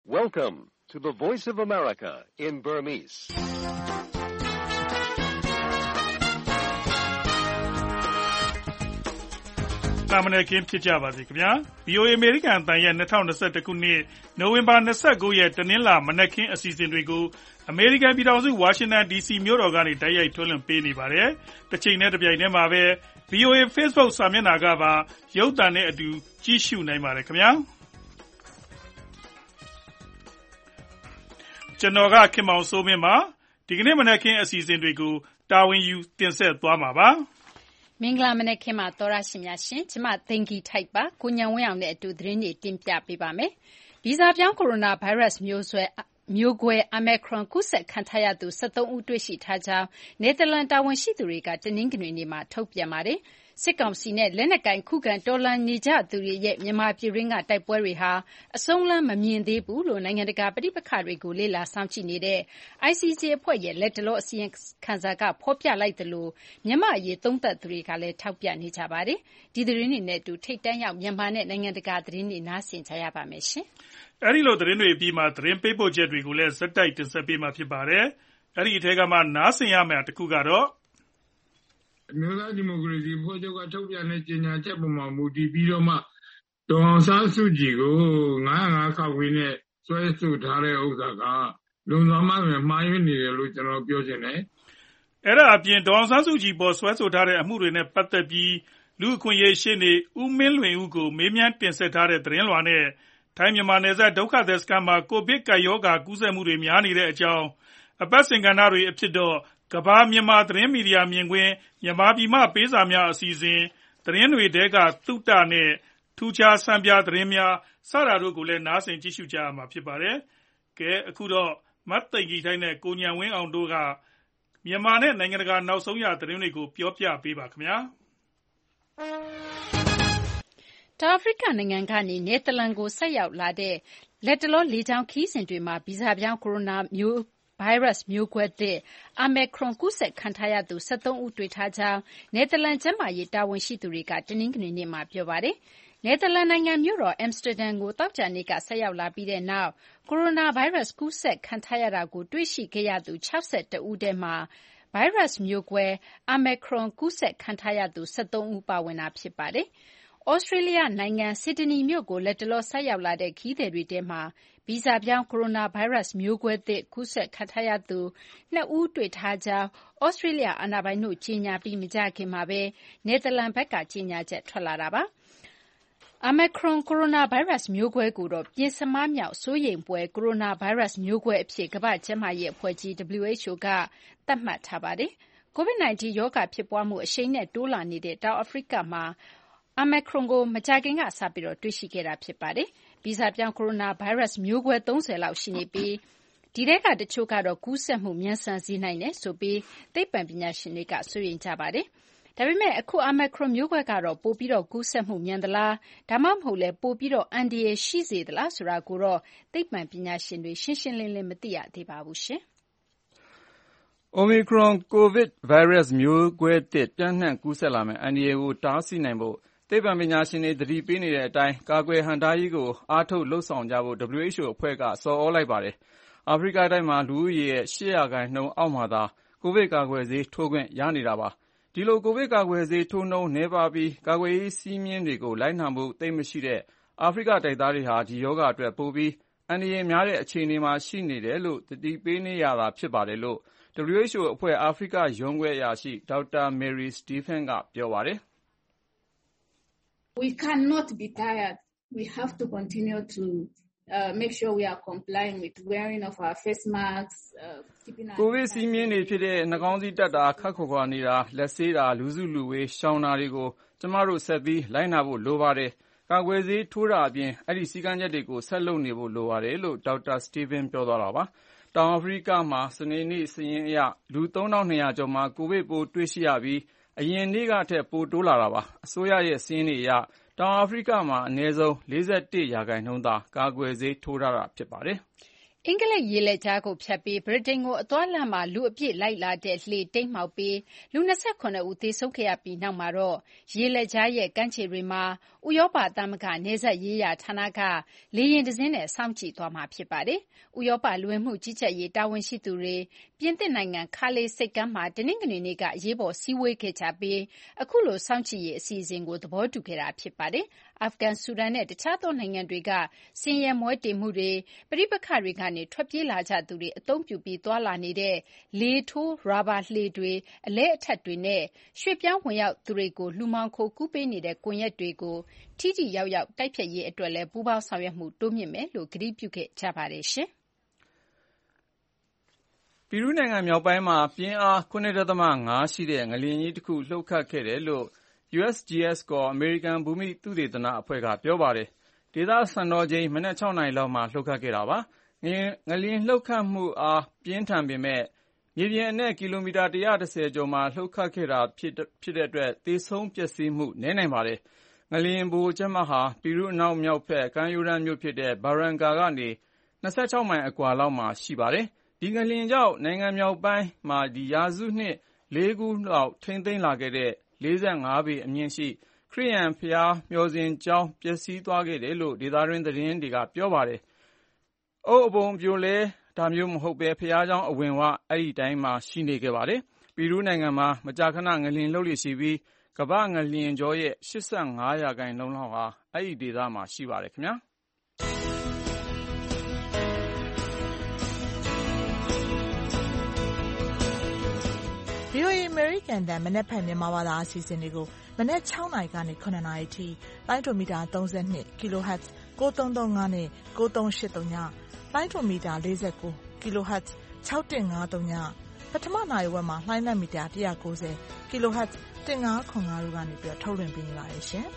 Welcome to the Voice of America in Burmese. ။တာမန်ကင်းဖြစ်ကြပါစေခင်ဗျာ။ VOA အမေရိကန်အသံရဲ့2021ခုနှစ်နိုဝင်ဘာ29ရက်တနင်္လာမနက်ခင်းအစီအစဉ်တွေကိုအမေရိကန်ပြည်ထောင်စုဝါရှင်တန် DC မြို့တော်ကနေတိုက်ရိုက်ထုတ်လွှင့်ပေးနေပါတယ်။တစ်ချိန်နဲ့တစ်ပြိုင်တည်းမှာပဲ VOA Facebook စာမျက်နှာကပါရုပ်သံနဲ့အတူကြည့်ရှုနိုင်ပါတယ်ခင်ဗျာ။ကျွန်တော်ကခင်မောင်စိုးမင်းပါဒီကနေ့မနက်ခင်းအစီအစဉ်တွေကိုတာဝန်ယူတင်ဆက်သွားမှာပါမင်္ဂလာမနက်ခင်းမှာသောရရှိများရှင်ကျမသိင်္ဂီထိုက်ပါကိုညံဝင်းအောင်နဲ့အတူသတင်းတွေတင်ပြပေးပါမယ်ဗီဇပြောင်းကိုရိုနာဗိုင်းရပ်စ်မျိုးကွဲ Omicron ကူးစက်ခံထားရသူ73ဦးတွေ့ရှိထားကြောင်းနယ်သာလန်တာဝန်ရှိသူတွေကတနင်္ဂနွေနေ့မှာထုတ်ပြန်ပါတယ်စစ်ကောင်စီနဲ့လက်နက်ကိုင်ခုခံတော်လှန်နေကြသူတွေရဲ့မြန်မာပြည်ရင်းကတိုက်ပွဲတွေဟာအဆုံးလန်းမမြင်သေးဘူးလို့နိုင်ငံတကာပဋိပက္ခတွေကိုလေ့လာစောင့်ကြည့်နေတဲ့ ICJ အဖွဲ့ရဲ့လက်တလောအစီရင်ခံစာကဖော်ပြလိုက်သလိုမြန်မာအရေးသုံးသပ်သူတွေကလည်းထောက်ပြနေကြပါတယ်ဒီသတင်းတွေနဲ့အတူထိတ်တန့်ရောက်မြန်မာနဲ့နိုင်ငံတကာသတင်းတွေနားဆင်ကြရပါမယ်ရှင်အဲဒီလိုသတင်းတွေပြီးမှသတင်းပေးပို့ချက်တွေကိုလည်းဇက်တိုက်တင်ဆက်ပေးမှာဖြစ်ပါတယ်အဲဒီအထက်ကမှနားဆင်ရမယ့်တခုကတော့အမျိုးသားဒီမိုကရေစီဖွဲ့ချုပ်ကထုတ်ပြန်တဲ့ကြေညာချက်ပုံမှာမူတည်ပြီးတော့မှဒေါ်အောင်ဆန်းစုကြည်ကို905ခါဝေးနဲ့ဆွဲဆိုထားတဲ့ဥစ္စာကလုံဆောင်မှမှားယွင်းနေတယ်လို့ကျွန်တော်ပြောချင်တယ်အဲ့ဒါအပြင်ဒေါ်အောင်ဆန်းစုကြည်ပေါ်ဆွဲဆိုထားတဲ့အမှုတွေနဲ့ပတ်သက်ပြီးလူအခွင့်အရေးရှင်းနေဦးမင်းလွင်ဦးကိုမေးမြန်းတင်ဆက်ထားတဲ့သတင်းလွှာနဲ့ထိုင်းမြန်မာနယ်စပ်ဒုက္ခသည်စခန်းမှာကိုဗစ်ကပ်ရောဂါကူးစက်မှုတွေများနေတဲ့အကြောင်းအပတ်စဉ်ကဏ္ဍတွေအဖြစ်တော့ကမ္ဘာမြန်မာသတင်းမီဒီယာမြင်ကွင်းမြန်မာပြည်မှပေးစာများအစီအစဉ်သတင်းတွေတဲကသုတနဲ့ထူးခြားစံပြသတင်းများစတာတို့ကိုလည်းနားဆင်ကြည့်ရှုကြရမှာဖြစ်ပါတယ်။ကဲအခုတော့မတ်သိန်ကြီးထိုင်းနဲ့ကိုညံဝင်းအောင်တို့ကမြန်မာနဲ့နိုင်ငံတကာနောက်ဆုံးရသတင်းတွေကိုပြောပြပေးပါခင်ဗျာ။တောင်အာဖရိကနိုင်ငံကနေနယ်သာလန်ကိုဆက်ရောက်လာတဲ့လက်တလောလေကြောင်းခီးစဉ်တွေမှာဗီဇပြောင်းကိုရိုနာဗိုင်းရပ်စ်မျိုးကွဲသစ် Omicron ကူးစက်ခံထားရသူ73ဦးတွေ့ထားကြောင်းနယ်သာလန်ကျန်းမာရေးတာဝန်ရှိသူတွေကတနင်္ဂနွေနေ့မှာပြောပါတယ်။နယ်သာလန်နိုင်ငံမြို့တော် Amsterdam ကိုသောကြာနေ့ကဆက်ရောက်လာပြီးတဲ့နောက်ကိုရိုနာဗိုင်းရပ်စ်ကူးစက်ခံထားရတာကိုတွေ့ရှိခဲ့ရသူ61ဦးထဲမှာဗိုင်းရပ်စ်မျိုးကွဲ Omicron ကူးစက်ခံထားရသူ73ဦးပါဝင်တာဖြစ်ပါတယ်။ဩစတြေးလျနိုင်ငံဆစ်ဒနီမြို့ကိုလက်တလောဆိုက်ရောက်လာတဲ့ခရီးသည်တွေထဲမှာဗီဇပြောင်းကိုရိုနာဗိုင်းရပ်စ်မျိုးကွဲသစ်ကူးစက်ခံထားရသူ2ဦးတွေ့ထားကြောင်းဩစတြေးလျအာဏာပိုင်တို့ကြေညာပြီးမကြာခင်မှာပဲနယ်သာလန်ဘက်ကကြေညာချက်ထွက်လာတာပါ။ Omicron ကိုရိုနာဗိုင်းရပ်စ်မျိုးကွဲကိုတော့ပြင်စမားမြောက်စိုးရိမ်ဖွယ်ကိုရိုနာဗိုင်းရပ်စ်မျိုးကွဲအဖြစ်ကမ္ဘာ့ကျန်းမာရေးအဖွဲ့ကြီး WHO ကသတ်မှတ်ထားပါတယ်။ COVID-19 ရောဂါဖြစ်ပွားမှုအရှိန်နဲ့တိုးလာနေတဲ့တောင်အာဖရိကမှာOmicron ကိုမကြာခင်ကစပြီးတွေ့ရှိခဲ့တာဖြစ်ပါတယ်။ဗီဇပြောင်းကိုရိုနာဗိုင်းရပ်စ်မျိုးကွဲ30လောက်ရှိနေပြီးဒီထဲကတချို့ကတော့ကူးစက်မှုမြန်ဆန်စေနိုင်တယ်ဆိုပြီးသိပ္ပံပညာရှင်တွေကစိုးရိမ်ကြပါတယ်။ဒါပေမဲ့အခု Omicron မျိုးကွဲကတော့ပိုပြီးကူးစက်မှုမြန်သလားဒါမှမဟုတ်လည်းပိုပြီးအန္တရာယ်ရှိစေသလားဆိုတာကိုတော့သိပ္ပံပညာရှင်တွေရှင်းရှင်းလင်းလင်းမသိရသေးပါဘူးရှင်။ Omicron ကိုဗစ်ဗိုင်းရပ်စ်မျိုးကွဲသစ်ပျံ့နှံ့ကူးစက်လာမယ့်အန္တရာယ်ကိုတားဆီးနိုင်ဖို့သိပ္ပံပညာရှင်တွေသတိပေးနေတဲ့အတိုင်းကာကွယ်ဟန့်တားရေးကိုအားထုတ်လုပ်ဆောင်ကြဖို့ WHO အဖွဲ့ကဆော်သြလိုက်ပါတယ်။အာဖရိကတိုက်မှာလူဦးရေရဲ့8%အောက်မှာသာကိုဗစ်ကာကွယ်ဆေးထိုးခွင့်ရနေတာပါ။ဒီလိုကိုဗစ်ကာကွယ်ဆေးထိုးနှုန်းနည်းပါးပြီးကာကွယ်ရေးစည်းမျဉ်းတွေကိုလိုက်နာမှုသိပ်မရှိတဲ့အာဖရိကတိုက်သားတွေဟာဒီရောဂါအတွက်ပိုပြီးအန္တရာယ်များတဲ့အခြေအနေမှာရှိနေတယ်လို့သတိပေးနေရတာဖြစ်ပါတယ်လို့ WHO အဖွဲ့အာဖရိကရုံးခွဲအရာရှိဒေါက်တာ Mary Stephen ကပြောပါတယ်။ We cannot be tired. We have to continue to make sure we are complying with wearing of our face masks, keeping our ကိုဗစ်စည်းမျဉ်းတွေဖြစ်တဲ့နှာခေါင်းစည်းတပ်တာခပ်ခွာခွာနေတာလက်ဆေးတာလူစုလူဝေးရှောင်တာတွေကိုကျမတို့ဆက်ပြီးလိုက်နာဖို့လိုပါတယ်။ကာကွယ်ဆေးထိုးတာအပြင်အဲ့ဒီစည်းကမ်းချက်တွေကိုဆက်လုပ်နေဖို့လိုပါတယ်လို့ဒေါက်တာ Stephen ပြောသွားတာပါ။တောင်အာဖရိကမှာစနေနေ့စာရင်းအရလူ3200ကျော်မှာကိုဗစ်ပိုးတွေ့ရှိရပြီးအရင်နေ့ကထက်ပိုတိုးလာတာပါ။အစိုးရရဲ့စာရင်းတွေအရတောင်အာဖရိကမှာအနည်းဆုံး41%သာကာကွယ်ဆေးထိုးထားတာဖြစ်ပါတယ်။အင်္ဂလိပ်ရေလက်ကြားကိုဖြတ်ပြီးဗြိတိန်ကိုအသွားလမ်းမှာလူအပြည့်လိုက်လာတဲ့လှေတိမ်းမှောက်ပြီးလူ29ဦးသေဆုံးခဲ့ရပြီးနောက်မှာတော့ရေလက်ကြားရဲ့ကမ်းခြေတွေမှာဥရောပသမဂ္ဂနယ်စပ်ရေးရာဌာနကလေယာဉ်တစ်စင်းနဲ့စောင့်ကြည့်သွားမှာဖြစ်ပါတယ်။ဥရောပလူဝင်မှုကြီးကြပ်ရေးတာဝန်ရှိသူတွေပြင်သစ်နိုင်ငံခါလေးဆိပ်ကမ်းမှာတနင်္ဂနွေနေ့ကအရေးပေါ်စည်းဝေးခဲ့ကြပြီးအခုလိုစောင့်ကြည့်ရေးအစီအစဉ်ကိုသဘောတူခဲ့တာဖြစ်ပါတယ်။အာဖဂန်၊ဆူဒန်နဲ့တခြားသောနိုင်ငံတွေကဆင်းရဲမွဲတေမှုတွေပဋိပက္ခတွေကနေထွက်ပြေးလာကြသူတွေအသုံးပြုပြီးသွားလာနေတဲ့လေထိုးရာဘာလှေတွေအလဲအထက်တွေနဲ့ရွှေ့ပြောင်းဝင်ရောက်သူတွေကိုလူမှောင်ခိုကူးပေးနေတဲ့ကွန်ရက်တွေကိုထိထိရောက်ရောက်တိုက်ဖျက်ရေးအတွက်လည်းပူးပေါင်းဆောင်ရွက်မှုတိုးမြှင့်မယ်လို့ကတိပြုခဲ့ကြပါတယ်။ပီရူးနိုင်ငံမြောက်ပိုင်းမှာပြင်းအား 7.5 ရှိတဲ့ငလျင်ကြီးတစ်ခုလှုပ်ခတ်ခဲ့တယ်လို့ USGS ခေါ်အမေရိကန်ဘူမိသုတေသနအဖွဲ့ကပြောပါတယ်။ဒေသစံတော်ချိန်မနက် 6 နာရီလောက်မှာလှုပ်ခတ်ခဲ့တာပါ။ငလျင်လှုပ်ခတ်မှုအားပြင်းထန်ပေမဲ့မြေပြင်အနက်ကီလိုမီတာ110ကျော်မှာလှုပ်ခတ်ခဲ့တာဖြစ်တဲ့အတွက်သေဆုံးပျက်စီးမှုနည်းနိုင်ပါတယ်။ငလျင်ဗဟိုချက်မဟာပီရူးအနောက်မြောက်ဘက်ကမ်းရိုးတန်းမြို့ဖြစ်တဲ့ Barranca ကနေ26မိုင်အကွာလောက်မှာရှိပါတယ်။ဒီငလျင်ကြောင့်နိုင်ငံမြောက်ပိုင်းမှာရာစုနှစ်4ခုလောက်ထိန်းသိမ်းလာခဲ့တဲ့45ပေအမြင့်ရှိခရစ်ယာန်ဘုရားမျှော်စင်ကျောင်းပျက်စီးသွားခဲ့တယ်လို့ဒေသတွင်းသတင်းတွေကပြောပါတယ်။အုတ်အပုံပြိုလဲတာမျိုးမဟုတ်ပဲဘုရားကျောင်းအဝင်ဝအဲ့ဒီတိုင်းမှာရှိနေခဲ့ပါတယ်။ပီရူးနိုင်ငံမှာမကြာခဏငလျင်လှုပ်လေ့ရှိပြီးကမ္ဘာ့ငလျင်ကြောရဲ့85%လောက်ဟာအဲ့ဒီဒေသမှာရှိပါတယ်ခင်ဗျာ။ VOA American တန်မနက်ဖြန်မြန်မာဘာသာအစီအစဉ်တွေကိုမနက်6နာရီကနေ9နာရီထိလိုင်းဒိုမီတာ32 kHz 9335နဲ့9383ညလိုင်းဒိုမီတာ49 kHz 6153ညပထမနာရီဝက်မှာလိုင်းနက်မီတာ190 kHz 1505တို့ကနေပြီးထုတ်လွှင့်ပေးနေပါတယ်ရှင်။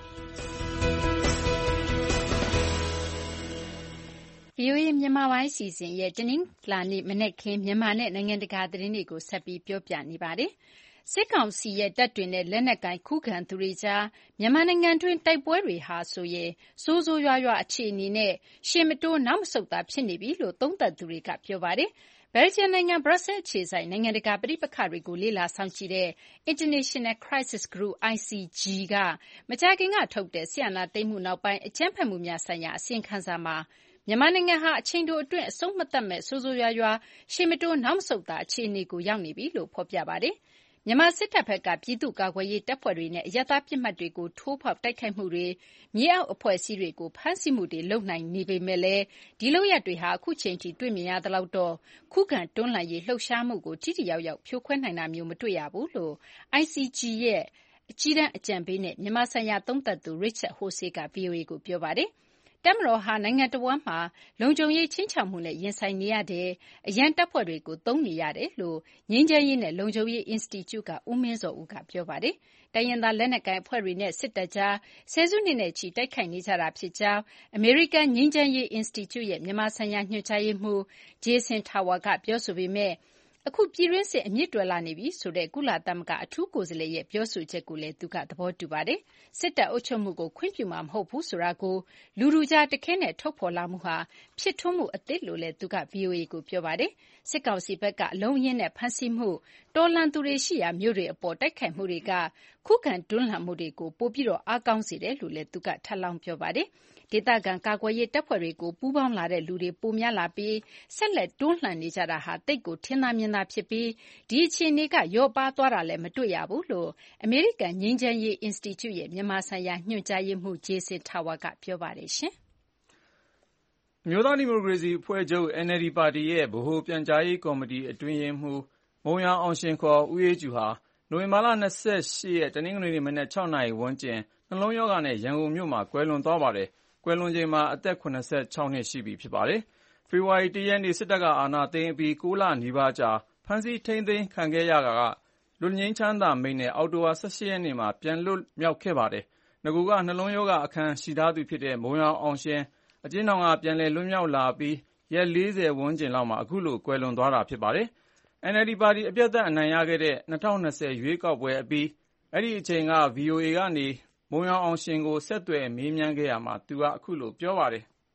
VOA မြန်မာပိုင်းစီစဉ်ရဲ့တနင်္လာနေ့မနက်ခင်းမြန်မာနဲ့နိုင်ငံတကာသတင်းတွေကိုဆက်ပြီးပြောပြနေပါတယ်။စစ်ကောင်စီရဲ့တပ်တွေနဲ့လက်နက်ကိုင်ခုခံသူတွေကြားမြန်မာနိုင်ငံတွင်းတိုက်ပွဲတွေဟာဆိုရင်ဆိုးဆိုးရွားရွားအခြေအနေနဲ့ရှေ့မတိုးနောက်မဆုတ်သာဖြစ်နေပြီလို့သုံးသပ်သူတွေကပြောပါတယ်။ဘယ်လ်ဂျီယံနိုင်ငံဘရပ်ဆဲလ်အခြေစိုက်နိုင်ငံတကာပဋိပက္ခတွေကိုလေ့လာစောင့်ကြည့်တဲ့ International Crisis Group ICG ကမကြာခင်ကထုတ်တဲ့စစ်အာဏာသိမ်းမှုနောက်ပိုင်းအကြမ်းဖက်မှုများဆိုင်ရာအစီရင်ခံစာမှာမြန်မာနိုင်ငံဟာအချိန်တိုအတွင်းအဆုံးမသတ်မဲ့ဆိုးဆိုးရွားရွားရှေ့မတိုးနောက်မဆုတ်သာအခြေအနေကိုရောက်နေပြီလို့ဖော်ပြပါတယ်။မြန်မာစစ်တပ်ဘက်ကပြည်သူ့ကာကွယ်ရေးတပ်ဖွဲ့တွေနဲ့အရပ်သားပစ်မှတ်တွေကိုထိုးဖောက်တိုက်ခိုက်မှုတွေမြေအောက်အဖွဲ့အစည်းတွေကိုဖမ်းဆီးမှုတွေလုပ်နိုင်နေပေမဲ့လည်းဒီလုပ်ရပ်တွေဟာအခုချိန်ထိတွေ့မြင်ရသလောက်တော့ခုခံတွန်းလှန်ရေးလှုပ်ရှားမှုကိုထိထိရောက်ရောက်ဖြိုခွဲနိုင်တာမျိုးမတွေ့ရဘူးလို့ ICG ရဲ့အကြီးတန်းအကြံပေးနဲ့မြန်မာဆိုင်ရာသုံးသပ်သူ Richard Horsey က VOA ကိုပြောပါတယ်။တပ်မတော်ဟာနိုင်ငံတဝန်းမှာလုံခြုံရေးခြိမ်းခြောက်မှုနဲ့ရင်ဆိုင်နေရတယ်။အရန်တပ်ဖွဲ့တွေကိုသုံးနေရတယ်လို့ငြိမ်းချမ်းရေးနဲ့လုံခြုံရေးအင်စတီကျုကဦးမင်းစောဦးကပြောပါတယ်။တိုင်းရင်းသားလက်နက်ကိုင်အဖွဲ့တွေနဲ့စစ်တပ်ကြားဆယ်စုနှစ်နဲ့ချီတိုက်ခိုက်နေကြတာဖြစ်ကြောင်းအမေရိကန်ငြိမ်းချမ်းရေးအင်စတီကျုရဲ့မြန်မာဆိုင်ရာညွှန်ကြားရေးမှူး Jason Tower ကပြောဆိုပေမဲ့အခုပြည်တွင်းစစ်အမြင့်တွယ်လာနေပြီဆိုတဲ့ကုလသမဂ္ဂအထူးကိုယ်စားလှယ်ရဲ့ပြောဆိုချက်ကိုလည်းသူကသဘောတူပါတယ်။စစ်တပ်အုပ်ချုပ်မှုကိုခွင့်ပြုမှာမဟုတ်ဘူးဆိုတာကိုလူထုကြားတခဲနဲ့ထုတ်ဖော်လာမှုဟာဖြစ်ထွန်းမှုအသစ်လို့လည်းသူက VOA ကိုပြောပါတယ်။စစ်ကောင်စီဘက်ကအလုံးအရင်းနဲ့ဖမ်းဆီးမှုတော်လှန်သူတွေရှိရာမြို့တွေအပေါ်တိုက်ခိုက်မှုတွေကခုခံတွန်းလှန်မှုတွေကိုပိုပြီးအားကောင်းစေတယ်လို့လည်းသူကထပ်လောင်းပြောပါတယ်။ဒေသခံကာကွယ်ရေးတပ်ဖွဲ့တွေကိုပူးပေါင်းလာတဲ့လူတွေပိုများလာပြီးဆက်လက်တွန်းလှန်နေကြတာဟာသိပ်ကိုထင်သာမြင်သာဖြစ်ပြီးဒီအခြေအနေကလျော့ပါးသွားတာလည်းမတွေ့ရဘူးလို့အမေရိကန်ငြိမ်းချမ်းရေးအင်စတီကျုရဲ့မြန်မာဆိုင်ရာညွှန်ကြားရေးမှူး Jason Tower ကပြောပါတယ်ရှင်။အမျိုးသားဒီမိုကရေစီအဖွဲ့ချုပ် NLD ပါတီရဲ့ဗဟိုပြန်ကြားရေးကော်မတီအတွင်းရေးမှူးမုံရွာအောင်ရှင်ခေါ်ဦးအေးကျူဟာနိုဝင်ဘာလ28ရက်တနင်္ဂနွေနေ့မနက်6နာရီဝန်းကျင်နှလုံးရောဂါနဲ့ရန်ကုန်မြို့မှာကွယ်လွန်သွားပါတယ်။ကွယ်လွန်ချိန်မှာအသက်86နှစ်ရှိပြီဖြစ်ပါတယ်။ဖေဖော်ဝါရီ1ရက်နေ့စစ်တပ်ကအာဏာသိမ်းပြီး9လနီးပါးကြာဖမ်းဆီးထိန်းသိမ်းခံခဲ့ရတာကလွတ်ငြိမ်းချမ်းသာမိန့်နဲ့အောက်တိုဘာ18ရက်နေ့မှာပြန်လွတ်မြောက်ခဲ့ပါတယ်။ငကူကနှလုံးရောဂါအခန်းရှိထားသူဖြစ်တဲ့မုံရွာအောင်ရှင်အကျဉ်းထောင်ကပြန်လည်လွတ်မြောက်လာပြီးရက်40ဝန်းကျင်လောက်မှာအခုလိုကွယ်လွန်သွားတာဖြစ်ပါတယ်။ NLD ပါတီအပြတ်သက်အနိုင်ရခဲ့တဲ့2020ရွေးကောက်ပွဲအပြီးအဲ့ဒီအချိန်က VOA ကနေမုံရွာအောင်ရှင်ကိုဆက်သွယ်မေးမြန်းခဲ့ရမှာသူကအခုလိုပြောပါတယ်။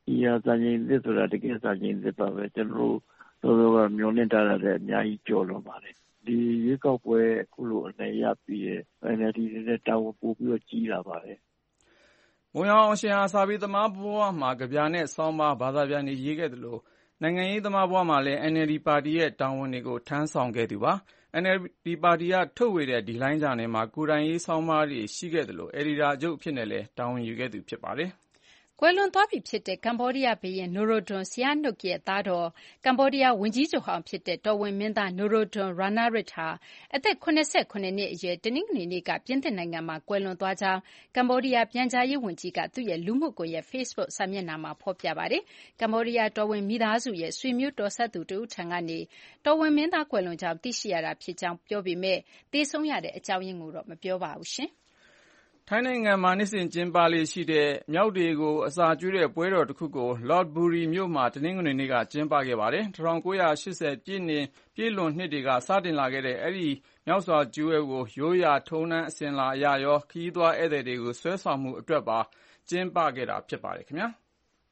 ဒီဟာစာရင်းသစ်ဆိုတာတကယ်စာရင်းသစ်ပါပဲကျွန်တော်တို့ကမျှော်လင့်ထားတဲ့အများကြီးကျော်လွန်ပါတယ်ဒီရွေးကောက်ပွဲအခုလိုအနေရပြီးရဲ့ NLD နဲ့တာဝန်ပို့ပြီးတော့ကြီးလာပါတယ်မွန်အောင်ရှင်ဟာစာပေသမားဘဝမှာကြပြနဲ့ဆောင်းပါးဘာသာပြန်တွေရေးခဲ့တယ်လို့နိုင်ငံရေးသမားဘဝမှာလည်း NLD ပါတီရဲ့တာဝန်တွေကိုထမ်းဆောင်ခဲ့သူပါ NLD ပါတီကထုတ်ဝေတဲ့ဒီလိုင်းဂျာနယ်မှာကိုယ်တိုင်ရေးဆောင်းပါးတွေရှိခဲ့တယ်လို့အယ်ဒီတာချုပ်အဖြစ်နဲ့လည်းတာဝန်ယူခဲ့သူဖြစ်ပါတယ်ကွယ်လွန်သွားပြီဖြစ်တဲ့ကမ္ဘောဒီးယားဘုရင်နိုရိုဒွန်ဆီယာနုတ်ရဲ့သားတော်ကမ္ဘောဒီးယားဝန်ကြီးချုပ်ဟောင်းဖြစ်တဲ့တော်ဝင်မင်းသားနိုရိုဒွန်ရာနာရစ်ဟာအသက်89နှစ်အရွယ်တနင်္ဂနွေနေ့ကပြင်သစ်နိုင်ငံမှာကွယ်လွန်သွားကြောင်းကမ္ဘောဒီးယားပြန်ကြားရေးဝန်ကြီးကသူ့ရဲ့လူမှုကွန်ရက် Facebook စာမျက်နှာမှာဖော်ပြပါတယ်။ကမ္ဘောဒီးယားတော်ဝင်မိသားစုရဲ့ဆွေမျိုးတော်ဆက်သူတဦးထံကနေတော်ဝင်မင်းသားကွယ်လွန်ကြောင်းသိရှိရတာဖြစ်ကြောင်းပြောပေမဲ့သေဆုံးရတဲ့အကြောင်းရင်းကိုတော့မပြောပါဘူးရှင်။ထိုင်းနိုင်ငံမှာနှစ်စဉ်ကျင်းပလေ့ရှိတဲ့မြောက်တွေကိုအစာကျွေးတဲ့ပွဲတော်တစ်ခုကို Lord Bury မြို့မှာတနင်္ဂနွေနေ့ကကျင်းပခဲ့ပါတယ်။1980ပြည့်လွန်နှစ်တွေကစတင်လာခဲ့တဲ့အဲဒီမြောက်စွာကျွေးပွဲကိုရိုးရာထုံးတမ်းအစဉ်အလာအရရောခရီးသွားဧည့်သည်တွေကိုဆွဲဆောင်မှုအတွက်ပါကျင်းပခဲ့တာဖြစ်ပါတယ်ခင်ဗျာ။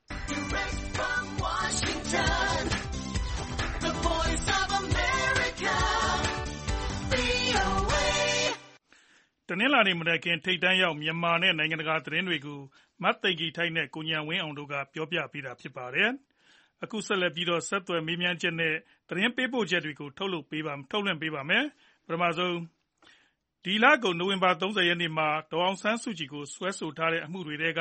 တနင်္လာနေ့မနက်ခင်းထိပ်တန်းရောက်မြန်မာနဲ့နိုင်ငံတကာသတင်းတွေကိုမတ်သိင်္ဂီထိုက်နဲ့ကိုဉာဏ်ဝင်းအောင်တို့ကပြောပြပေးတာဖြစ်ပါတယ်။အခုဆက်လက်ပြီးတော့ဆက်သွယ်မေးမြန်းချက်နဲ့သတင်းပေးပို့ချက်တွေကိုထုတ်လွှင့်ပေးပါမယ်။ပထမဆုံးဒီလကုန်နိုဝင်ဘာ30ရက်နေ့မှာဒေါ်အောင်ဆန်းစုကြည်ကိုစွဲဆိုထားတဲ့အမှုတွေထဲက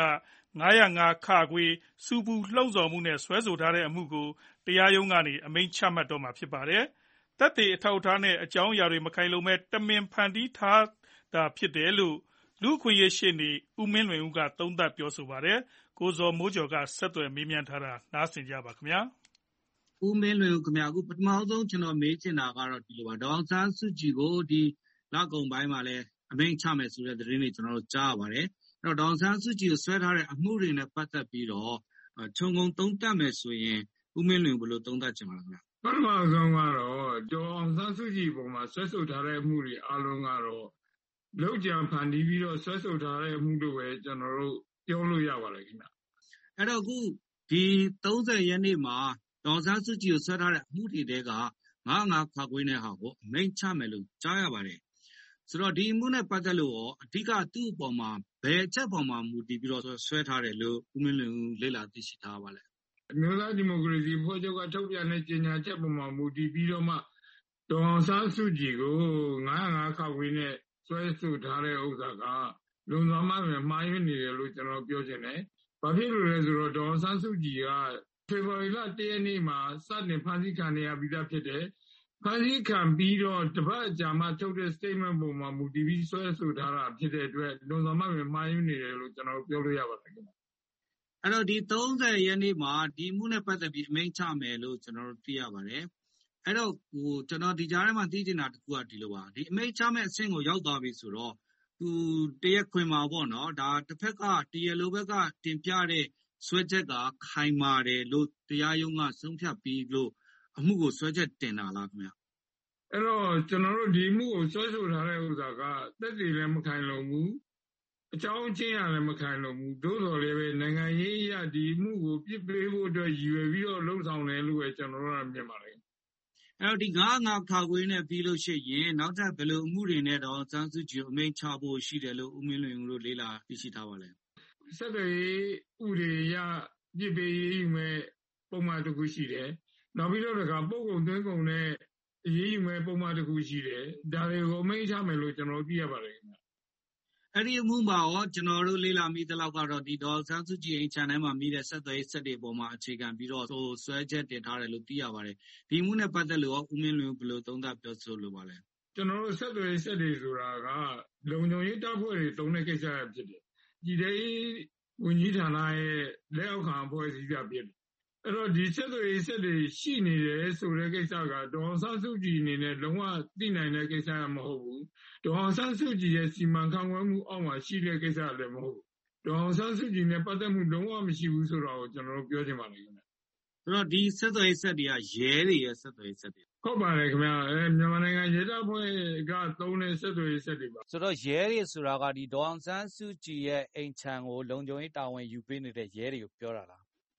905ခါခွေစူပူလှုံ့ဆော်မှုနဲ့စွဲဆိုထားတဲ့အမှုကိုတရားရုံးကနေအမိန့်ချမှတ်တော့မှာဖြစ်ပါတယ်။သက်သေအထောက်အထားနဲ့အကြောင်းအရာတွေမခိုင်လုံမဲ့တမင်ဖန်တီးထားတာဖြစ်တယ်လို့လူ့အခွင့်အရေးရှေ့နေဦးမင်းလွင်ဦးကသုံးသပ်ပြောဆိုပါတယ်။ကိုဇော်မိုးကျော်ကဆက်သွယ်မေးမြန်းထားတာနားဆင်ကြပါခင်ဗျာ။ဦးမင်းလွင်ဦးခင်ဗျာအခုပထမဆုံးကျွန်တော်မေးချင်တာကတော့ဒီလိုပါဒေါအောင်ဆန်းစုကြည်ကိုဒီလကုန်ပိုင်းမှာလည်းအမိန့်ချမယ်ဆိုတဲ့သတင်းတွေကျွန်တော်တို့ကြားရပါတယ်။အဲ့တော့ဒေါအောင်ဆန်းစုကြည်ကိုဆွဲထားတဲ့အမှုတွေနဲ့ပတ်သက်ပြီးတော့ခြုံငုံသုံးသပ်မယ်ဆိုရင်ဦးမင်းလွင်ဦးဘယ်လိုသုံးသပ်ချင်ပါလဲခင်ဗျာ။ပထမဆုံးကတော့ဒေါအောင်ဆန်းစုကြည်ပုံမှာဆွဲဆိုထားတဲ့အမှုတွေအလုံးကတော့လောက်ကြံဖန်တီးပြီးတော့ဆွဲဆိုထားတဲ့အမှုတို့ပဲကျွန်တော်တို့ပြောလို့ရပါတယ်ခင်ဗျ။အဲ့တော့အခုဒီ30ရက်နေ့မှာဒေါအောင်ဆန်းစုကြည်ကိုဆွဲထားတဲ့အမှုတွေတဲက905ခါခွေးနဲ့ဟာကိုအမိန့်ချမယ်လို့ကြားရပါတယ်။ဆိုတော့ဒီအမှုနဲ့ပတ်သက်လို့ရောအဓိကသူ့အပေါ်မှာဘယ်အချက်ပေါ်မှာမူတည်ပြီးတော့ဆွဲထားတယ်လို့ဦးမင်းလွင်ဦးလေ့လာသိရှိထားပါလဲ။အမျိုးသားဒီမိုကရေစီဖွဲ့ချုပ်ကထုတ်ပြန်တဲ့ကြေညာချက်ပေါ်မှာမူတည်ပြီးတော့မှဒေါအောင်ဆန်းစုကြည်ကို905ခါခွေးနဲ့ဆွဲဆိုထားတဲ့ဥစ္စာကလုံဆောင်မှမှားယွင်းနေတယ်လို့ကျွန်တော်ပြောချင်တယ်။ဘာဖြစ်လို့လဲဆိုတော့ဒေါအောင်ဆန်းစုကြည်ကဖေဖော်ဝါရီလ1ရက်နေ့မှာစတင်ဖမ်းဆီးခံရပြီးသားဖြစ်တယ်။ဖမ်းဆီးခံပြီးတော့တပတ်အကြာမှထုတ်တဲ့ statement ပုံမှာမူတည်ပြီးဆွဲဆိုထားတာဖြစ်တဲ့အတွက်လုံဆောင်မှမှားယွင်းနေတယ်လို့ကျွန်တော်ပြောလို့ရပါတယ်ခင်ဗျ။အဲ့တော့ဒီ30ရက်နေ့မှာဒီမှုနဲ့ပတ်သက်ပြီးအမိန့်ချမယ်လို့ကျွန်တော်တို့သိရပါတယ်။အဲ့တော့ကျွန်တော်ဒီကြားထဲမှာသိချင်တာတခုကဒီလိုပါဒီအမိန့်ချမဲ့အဆင့်ကိုရောက်သွားပြီဆိုတော့သူတရားခွင်မှာပေါ့နော်ဒါတစ်ဖက်ကတရားလိုဘက်ကတင်ပြတဲ့ဆွဲချက်ကခိုင်မာတယ်လို့တရားရုံးကဆုံးဖြတ်ပြီးလို့အမှုကိုဆွဲချက်တင်တာလားခင်ဗျ။အဲ့တော့ကျွန်တော်တို့ဒီမှုကိုဆွဲဆိုထားတဲ့ဥစ္စာကသက်သေလည်းမခိုင်လုံဘူးအကြောင်းချင်းရလည်းမခိုင်လုံဘူးသို့တော်လည်းပဲနိုင်ငံရေးအရဒီမှုကိုပြစ်ပေးဖို့အတွက်ရည်ရွယ်ပြီးတော့လှုံ့ဆော်တယ်လို့ပဲကျွန်တော်တို့ကမြင်ပါတယ်အဲ့တော့ဒီ905ခါခွေးနဲ့ပြီးလို့ရှိရင်နောက်ထပ်ဘယ်လိုအမှုတွေနဲ့တော့စန်းစုကြည်အမိန့်ချဖို့ရှိတယ်လို့ဦးမင်းလွင်ဦးတို့လေးလာသိရှိထားပါလဲဆက်သွယ်ဥတွေရပြစ်ပေးရေးယူမဲ့ပုံမှန်တစ်ခုရှိတယ်နောက်ပြီးတော့ကပုဂ္ဂိုလ်သွင်းကုန်နဲ့ရေးယူမဲ့ပုံမှန်တစ်ခုရှိတယ်ဒါတွေကိုအမိန့်ချမယ်လို့ကျွန်တော်သိရပါတယ်အဲ့ဒီအမှုမှာရောကျွန်တော်တို့လေးလာမိသလောက်ကတော့ဒီဒေါ်ဆန်းစုကြည်အိမ်ခြံထဲမှာမိတဲ့ဆက်သွယ်ရေးဆက်တွေပေါ်မှာအခြေခံပြီးတော့ဆွဲချက်တင်ထားတယ်လို့သိရပါတယ်ဒီမှုနဲ့ပတ်သက်လို့ဦးမင်းလွင်ဘယ်လိုသုံးသပ်ပြောဆိုလိုပါလဲကျွန်တော်တို့ဆက်သွယ်ရေးဆက်တွေဆိုတာကလုံခြုံရေးတပ်ဖွဲ့တွေတုံးတဲ့ကိစ္စရဖြစ်တယ်ဒီတဲ့ဝန်ကြီးဌာနရဲ့လက်အောက်ခံအဖွဲ့အစည်းပြဖြစ်တယ်အဲ့တော့ဒီဆက်သွယ်ရေးဆက်တွေရှိနေတယ်ဆိုတဲ့ကိစ္စကဒေါ်ဆန်းစုကြည်အနေနဲ့လုံးဝသိနိုင်တဲ့ကိစ္စမဟုတ်ဘူးဒေါ်ဆန်းစုကြည်ရဲ့စီမံခန့်ခွဲမှုအောက်မှာရှိတဲ့ကိစ္စလည်းမဟုတ်ဒေါ်ဆန်းစုကြည်နဲ့ပတ်သက်မှုလုံးဝမရှိဘူးဆိုတော့ကျွန်တော်တို့ပြောချင်ပါတယ်ခင်ဗျဆိုတော့ဒီဆက်သွယ်ရေးဆက်တွေကရဲတွေရဲ့ဆက်သွယ်ရေးဆက်တွေဟုတ်ပါတယ်ခင်ဗျမြန်မာနိုင်ငံရဲတပ်ဖွဲ့ကသုံးတဲ့ဆက်သွယ်ရေးဆက်တွေပါဆိုတော့ရဲတွေဆိုတာကဒီဒေါ်အောင်ဆန်းစုကြည်ရဲ့အိမ်ခြံကိုလုံခြုံရေးတာဝန်ယူပေးနေတဲ့ရဲတွေကိုပြောတာလား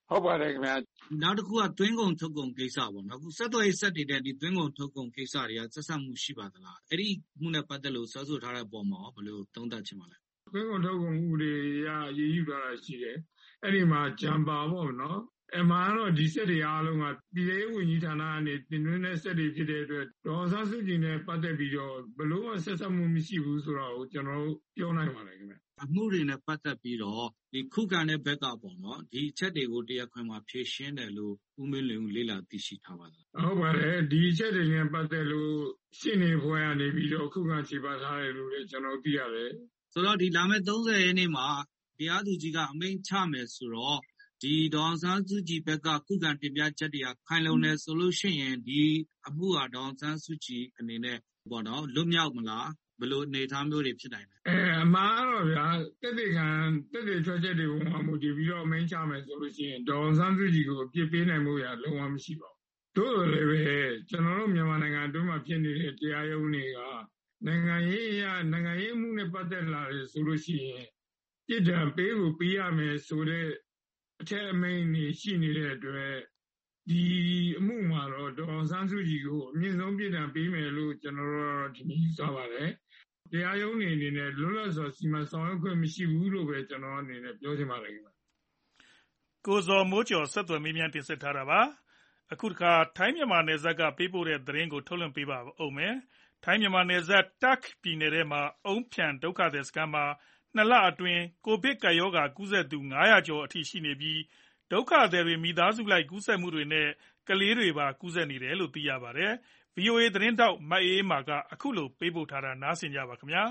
ဟုတ်ပါတယ်ခင်ဗျာနောက်တစ်ခုကသွင်းကုန်ထုတ်ကုန်ကိစ္စပေါ့နော်အခုဆက်သွယ်ရေးဆက်တည်တဲ့ဒီသွင်းကုန်ထုတ်ကုန်ကိစ္စတွေကဆက်ဆက်မှုရှိပါသလားအဲ့ဒီမှုနဲ့ပတ်သက်လို့ဆွဲဆိုထားတဲ့ပုံမှာဘယ်လိုသုံးသပ်ချင်ပါလဲသွင်းကုန်ထုတ်ကုန်မှုတွေရရေးယူထားတာရှိတယ်အဲ့ဒီမှာဂျမ်ပါပေါ့နော်အမှန်တော့ဒီစက်တွေအားလုံးကပြည်ထောင်စုဝန်ကြီးဌာနကနေတင်သွင်းတဲ့စက်တွေဖြစ်တဲ့အတွက်ဒေါ်အောင်ဆန်းစုကြည်နဲ့ပတ်သက်ပြီးတော့ဘယ်လိုမှဆက်ဆက်မှုမရှိဘူးဆိုတော့ကျွန်တော်တို့ပြောနိုင်ပါတယ်ခင်ဗျအမှုတွေနဲ့ပတ်သက်ပြီးတော့ဒီခုခံတဲ့ဘက်ကပေါ့နော်ဒီအချက်တွေကိုတရားခွင်မှာဖြေရှင်းတယ်လို့ဦးမင်းလွင်ဦးလေးလာသိရှိထားပါသလားဟုတ်ပါတယ်ဒီအချက်တွေနဲ့ပတ်သက်လို့ရှင်းနေဖွဲ့ရနေပြီးတော့ခုခံခြေပါထားတယ်လို့လည်းကျွန်တော်သိရတယ်ဆိုတော့ဒီလာမယ့်30ရက်နေ့မှာတရားသူကြီးကအမိန့်ချမယ်ဆိုတော့ဒီဒေါ်အောင်ဆန်းစုကြည်ဘက်ကခုခံတင်ပြချက်တွေကခိုင်လုံတယ်ဆိုလို့ရှိရင်ဒီအမှုဟာဒေါ်အောင်ဆန်းစုကြည်အနေနဲ့ပေါ့နော်လွတ်မြောက်မလားဘယ်လိုအနေအထားမျိုးတွေဖြစ်နိုင်လဲအမှားတော့ဗျာတက်တဲ့ချွတ်ချက်တွေပုံမှာမူတည်ပြီးတော့အမိန့်ချမယ်ဆိုလို့ရှိရင်ဒေါ်အောင်ဆန်းစုကြည်ကိုအပြစ်ပေးနိုင်မှုရလုံးဝမရှိပါဘူးတို့လည်းပဲကျွန်တော်တို့မြန်မာနိုင်ငံအတွင်းမှာဖြစ်နေတဲ့တရားရုံးတွေကနိုင်ငံရေးမှုနဲ့ပတ်သက်လာတယ်ဆိုလို့ရှိရင်ပြည်ထံပေးကိုပေးရမယ်ဆိုတဲ့အထက်အမိန့်နေရှိနေတဲ့အတွက်ဒီအမှုမှာတော့ဒေါ်အောင်ဆန်းစုကြည်ကိုအမြင့်ဆုံးပြည်ထံပေးမယ်လို့ကျွန်တော်တို့ဒီနေ့ယူဆပါတယ်တရားရုံးနေအနေနဲ့လွတ်လပ်စွာစီမံဆောင်ရွက်ခွင့်မရှိဘူးလို့ပဲကျွန်တော်အနေနဲ့ပြောချင်ပါတယ်ခင်ဗျကိုဇော်မိုးကျော်ဆက်သွယ်မေးမြန်းတင်ဆက်ထားတာပါအခုတခါထိုင်းမြန်မာနယ်စပ်ကပေးပို့တဲ့သတင်းကိုထုတ်လွှင့်ပေးပါဦးမယ်ထိုင်းမြန်မာနယ်စပ်တက်ပြည်နယ်ထဲမှာအုံဖြန်ဒုက္ခသည်စခန်းမှာ2 လအတွင်းကိုဗစ်ကပ်ရောဂါကူးစက်သူ900ကျော်အထိရှိနေပြီးဒုက္ခသည်တွေမိသားစုလိုက်ကူးစက်မှုတွေနဲ့ကလေးတွေပါကူးစက်နေတယ်လို့သိရပါတယ်။ VOA သတင်းထောက်မအေးအေးမာကအခုလိုပေးပို့ထားတာနားဆင်ကြပါခင်ဗျာ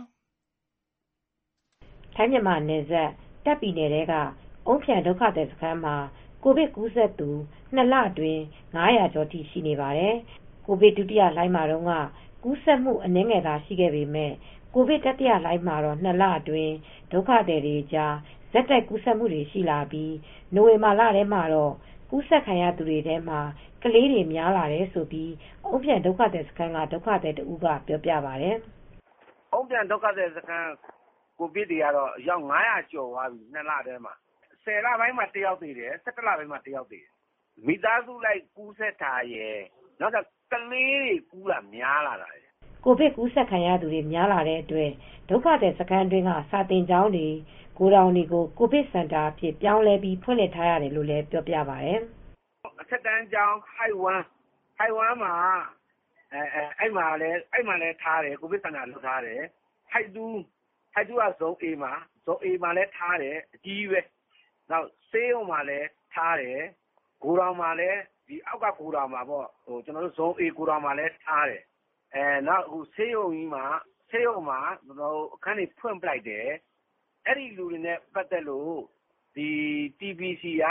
။ထိုင်းမြန်မာနယ်စပ်တပ်ပြည်နယ်ထဲကအုံဖြန်ဒုက္ခသည်စခန်းမှာကိုဗစ်ကူးစက်သူ2 လအတွင်း900ကျော်ထိရှိနေပါတယ်။ကိုဗစ်ဒုတိယလှိုင်းမှာတော့ကူးစက်မှုအနည်းငယ်သာရှိခဲ့ပေမဲ့ကိုဗစ်တတိယလှိုင်းမှာတော့2 လအတွင်းဒုက္ခသည်တွေကြားဇက်တိုက်ကူးစက်မှုတွေရှိလာပြီးနိုဝင်ဘာလထဲမှာတော့ကူးစက်ခံရသူတွေထဲမှာကလေးတွေများလာတယ်ဆိုပြီးအုံဖြန်ဒုက္ခသည်စခန်းကဒုက္ခသည်တဦးကပြောပြပါတယ်။အုံဖြန်ဒုက္ခသည်စခန်းကိုဗစ်တွေကတော့ရောက်900ကျော်သွားပြီ2 လထဲမှာ10 လပိုင်းမှာ1 ယောက်သေးတယ်17 လပိုင်းမှာ1 ယောက်သေးတယ်မိသားစုလိုက်ကူးစက်တာရယ်နောက်ကကလေးတွေကူးလာများလာတာကိုဗစ်ကူးစက်ခံရသူတွေများလာတဲ့အတွက်ဒုက္ခသည်စခန်းတွင်းကစာသင်ကျောင်းတွေကိုတောင်တွေကိုကိုဗစ်စင်တာအဖြစ်ပြောင်းလဲပြီးဖွင့်လှစ်ထားရတယ်လို့လည်းပြောပြပါတယ်။အထက်တန်းကျောင်းဟိုက်ဝမ်မှာအဲ့မှာလည်းထားတယ်ကိုဗစ်စင်တာလုပ်ထားတယ်။ဟိုက်တူကဇုံ A မှာလည်းထားတယ်အကြီးပဲ။နောက်ဆေးရုံမှာလည်းထားတယ်ကိုတောင်မှာလည်းဒီအောက်ကကိုတောင်မှာပေါ့ကျွန်တော်တို့ဇုံ A ကိုတောင်မှာလည်းထားတယ်။နောက်အခုဆေးရုံမှာကျွန်တော်အခန်းတွေဖွင့်ပလိုက်တယ်အဲ့ဒီလူတွေနဲ့ပတ်သက်လို့ဒီ TBC က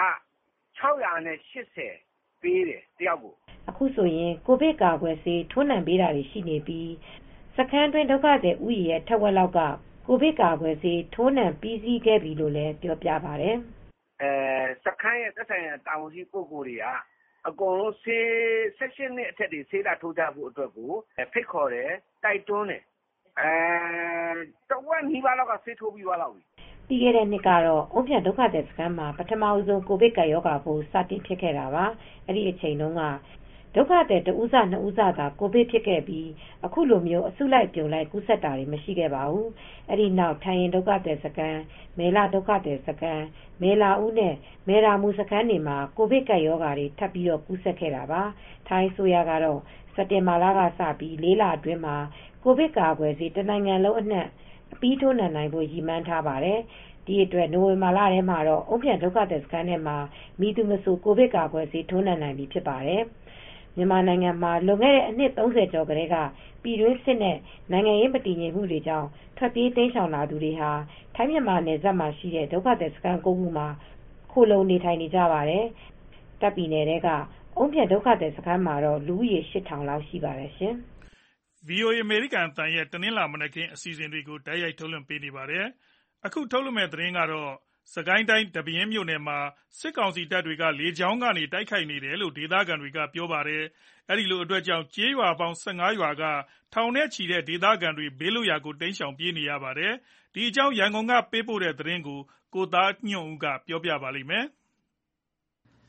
680ပေးတယ်တယောက်ကိုအခုဆိုရင်ကိုဗစ်ကာကွယ်ဆေးထိုးနှံပေးတာတွေရှိနေပြီးစခန်းတွင်းဒုက္ခသည်ဥယျာဉ်ရဲ့ထက်ဝက်လောက်ကကိုဗစ်ကာကွယ်ဆေးထိုးနှံပြီးစီးခဲ့ပြီလို့လည်းပြောပြပါတယ်စခန်းရဲ့သက်ဆိုင်ရာတာဝန်ရှိပုဂ္ဂိုလ်တွေကအကုန်လုံးဆေး16နှစ်အထက်တွေဆေးလာထိုးကြဖို့အတွက်ကိုဖိတ်ခေါ်တယ်တိုက်တွန်းတယ်တဝက်နီးပါးလောက်ကဆေးထိုးပြီးသွားပြီပြီးခဲ့တဲ့နှစ်ကတော့အုံဖြန်ဒုက္ခသည်စခန်းမှာပထမဆုံးကိုဗစ်ကပ်ရောဂါပိုးစတင်ဖြစ်ခဲ့တာပါအဲ့ဒီအချိန်တုန်းကဒုက္ခသည်တဦးစ2ဦးစသာကိုဗစ်ဖြစ်ခဲ့ပြီးအခုလိုမျိုးအစုလိုက်ပြုံလိုက်ကူးစက်တာတွေမရှိခဲ့ပါဘူးအဲ့ဒီနောက်ထိုင်းရင်ဒုက္ခသည်စခန်းမဲလာဒုက္ခသည်စခန်းမဲလာဦးနဲ့မဲရာမူစခန်းတွေမှာကိုဗစ်ကပ်ရောဂါတွေထပ်ပြီးတော့ကူးစက်ခဲ့တာပါထိုင်းဆိုရကတော့စက်တင်ဘာလကစပြီး4 လအတွင်းမှာကိုဗစ်ကာကွယ်ဆေးတနိုင်ငံလုံးအနှံ့အပြီးထိုးနှံနိုင်ဖို့ရည်မှန်းထားပါတယ်ဒီအတွက်နိုဝင်ဘာလထဲမှာတော့အုံဖြန်ဒုက္ခသည်စခန်းထဲမှာမိသူမဆိုကိုဗစ်ကာကွယ်ဆေးထိုးနှံနိုင်ပြီဖြစ်ပါတယ်မြန်မာနိုင်ငံမှာလွန်ခဲ့တဲ့အနှစ်30ကျော်ကတည်းကပြည်တွင်းစစ်နဲ့နိုင်ငံရေးမတည်ငြိမ်မှုတွေကြောင့်ထွက်ပြေးတိမ်းရှောင်လာသူတွေဟာထိုင်းမြန်မာနယ်စပ်မှာရှိတဲ့ဒုက္ခသည်စခန်း9ခုမှာခိုလုံနေထိုင်နေကြပါတယ်။တပ်ပြည်နယ်ထဲကအုံဖြန်ဒုက္ခသည်စခန်းမှာတော့လူဦးရေ8000လောက်ရှိပါတယ်ရှင်။ VOA အမေရိကန်အသံရဲ့တနင်္လာမနက်ခင်းအစီအစဉ်တွေကိုတိုက်ရိုက်ထုတ်လွှင့်ပေးနေပါတယ်။အခုထုတ်လွှင့်မယ့်သတင်းကတော့စကိုင်းတိုင်းဒပြင်းမြို့နယ်မှာစစ်ကောင်စီတပ်တွေကလေကြောင်းကနေတိုက်ခိုက်နေတယ်လို့ဒေသခံတွေကပြောပါတယ်။အဲဒီလိုအတွက်ကြောင့်ကျေးရွာပေါင်း15ရွာကထောင်နဲ့ချီတဲ့ဒေသခံတွေဘေးလွတ်ရာကိုတိမ်းရှောင်ပြေးနေရပါတယ်။ဒီအကြောင်းရန်ကုန်ကပေးပို့တဲ့သတင်းကိုကိုသားညွန့်ဦးကပြောပြပါလိမ့်မယ်။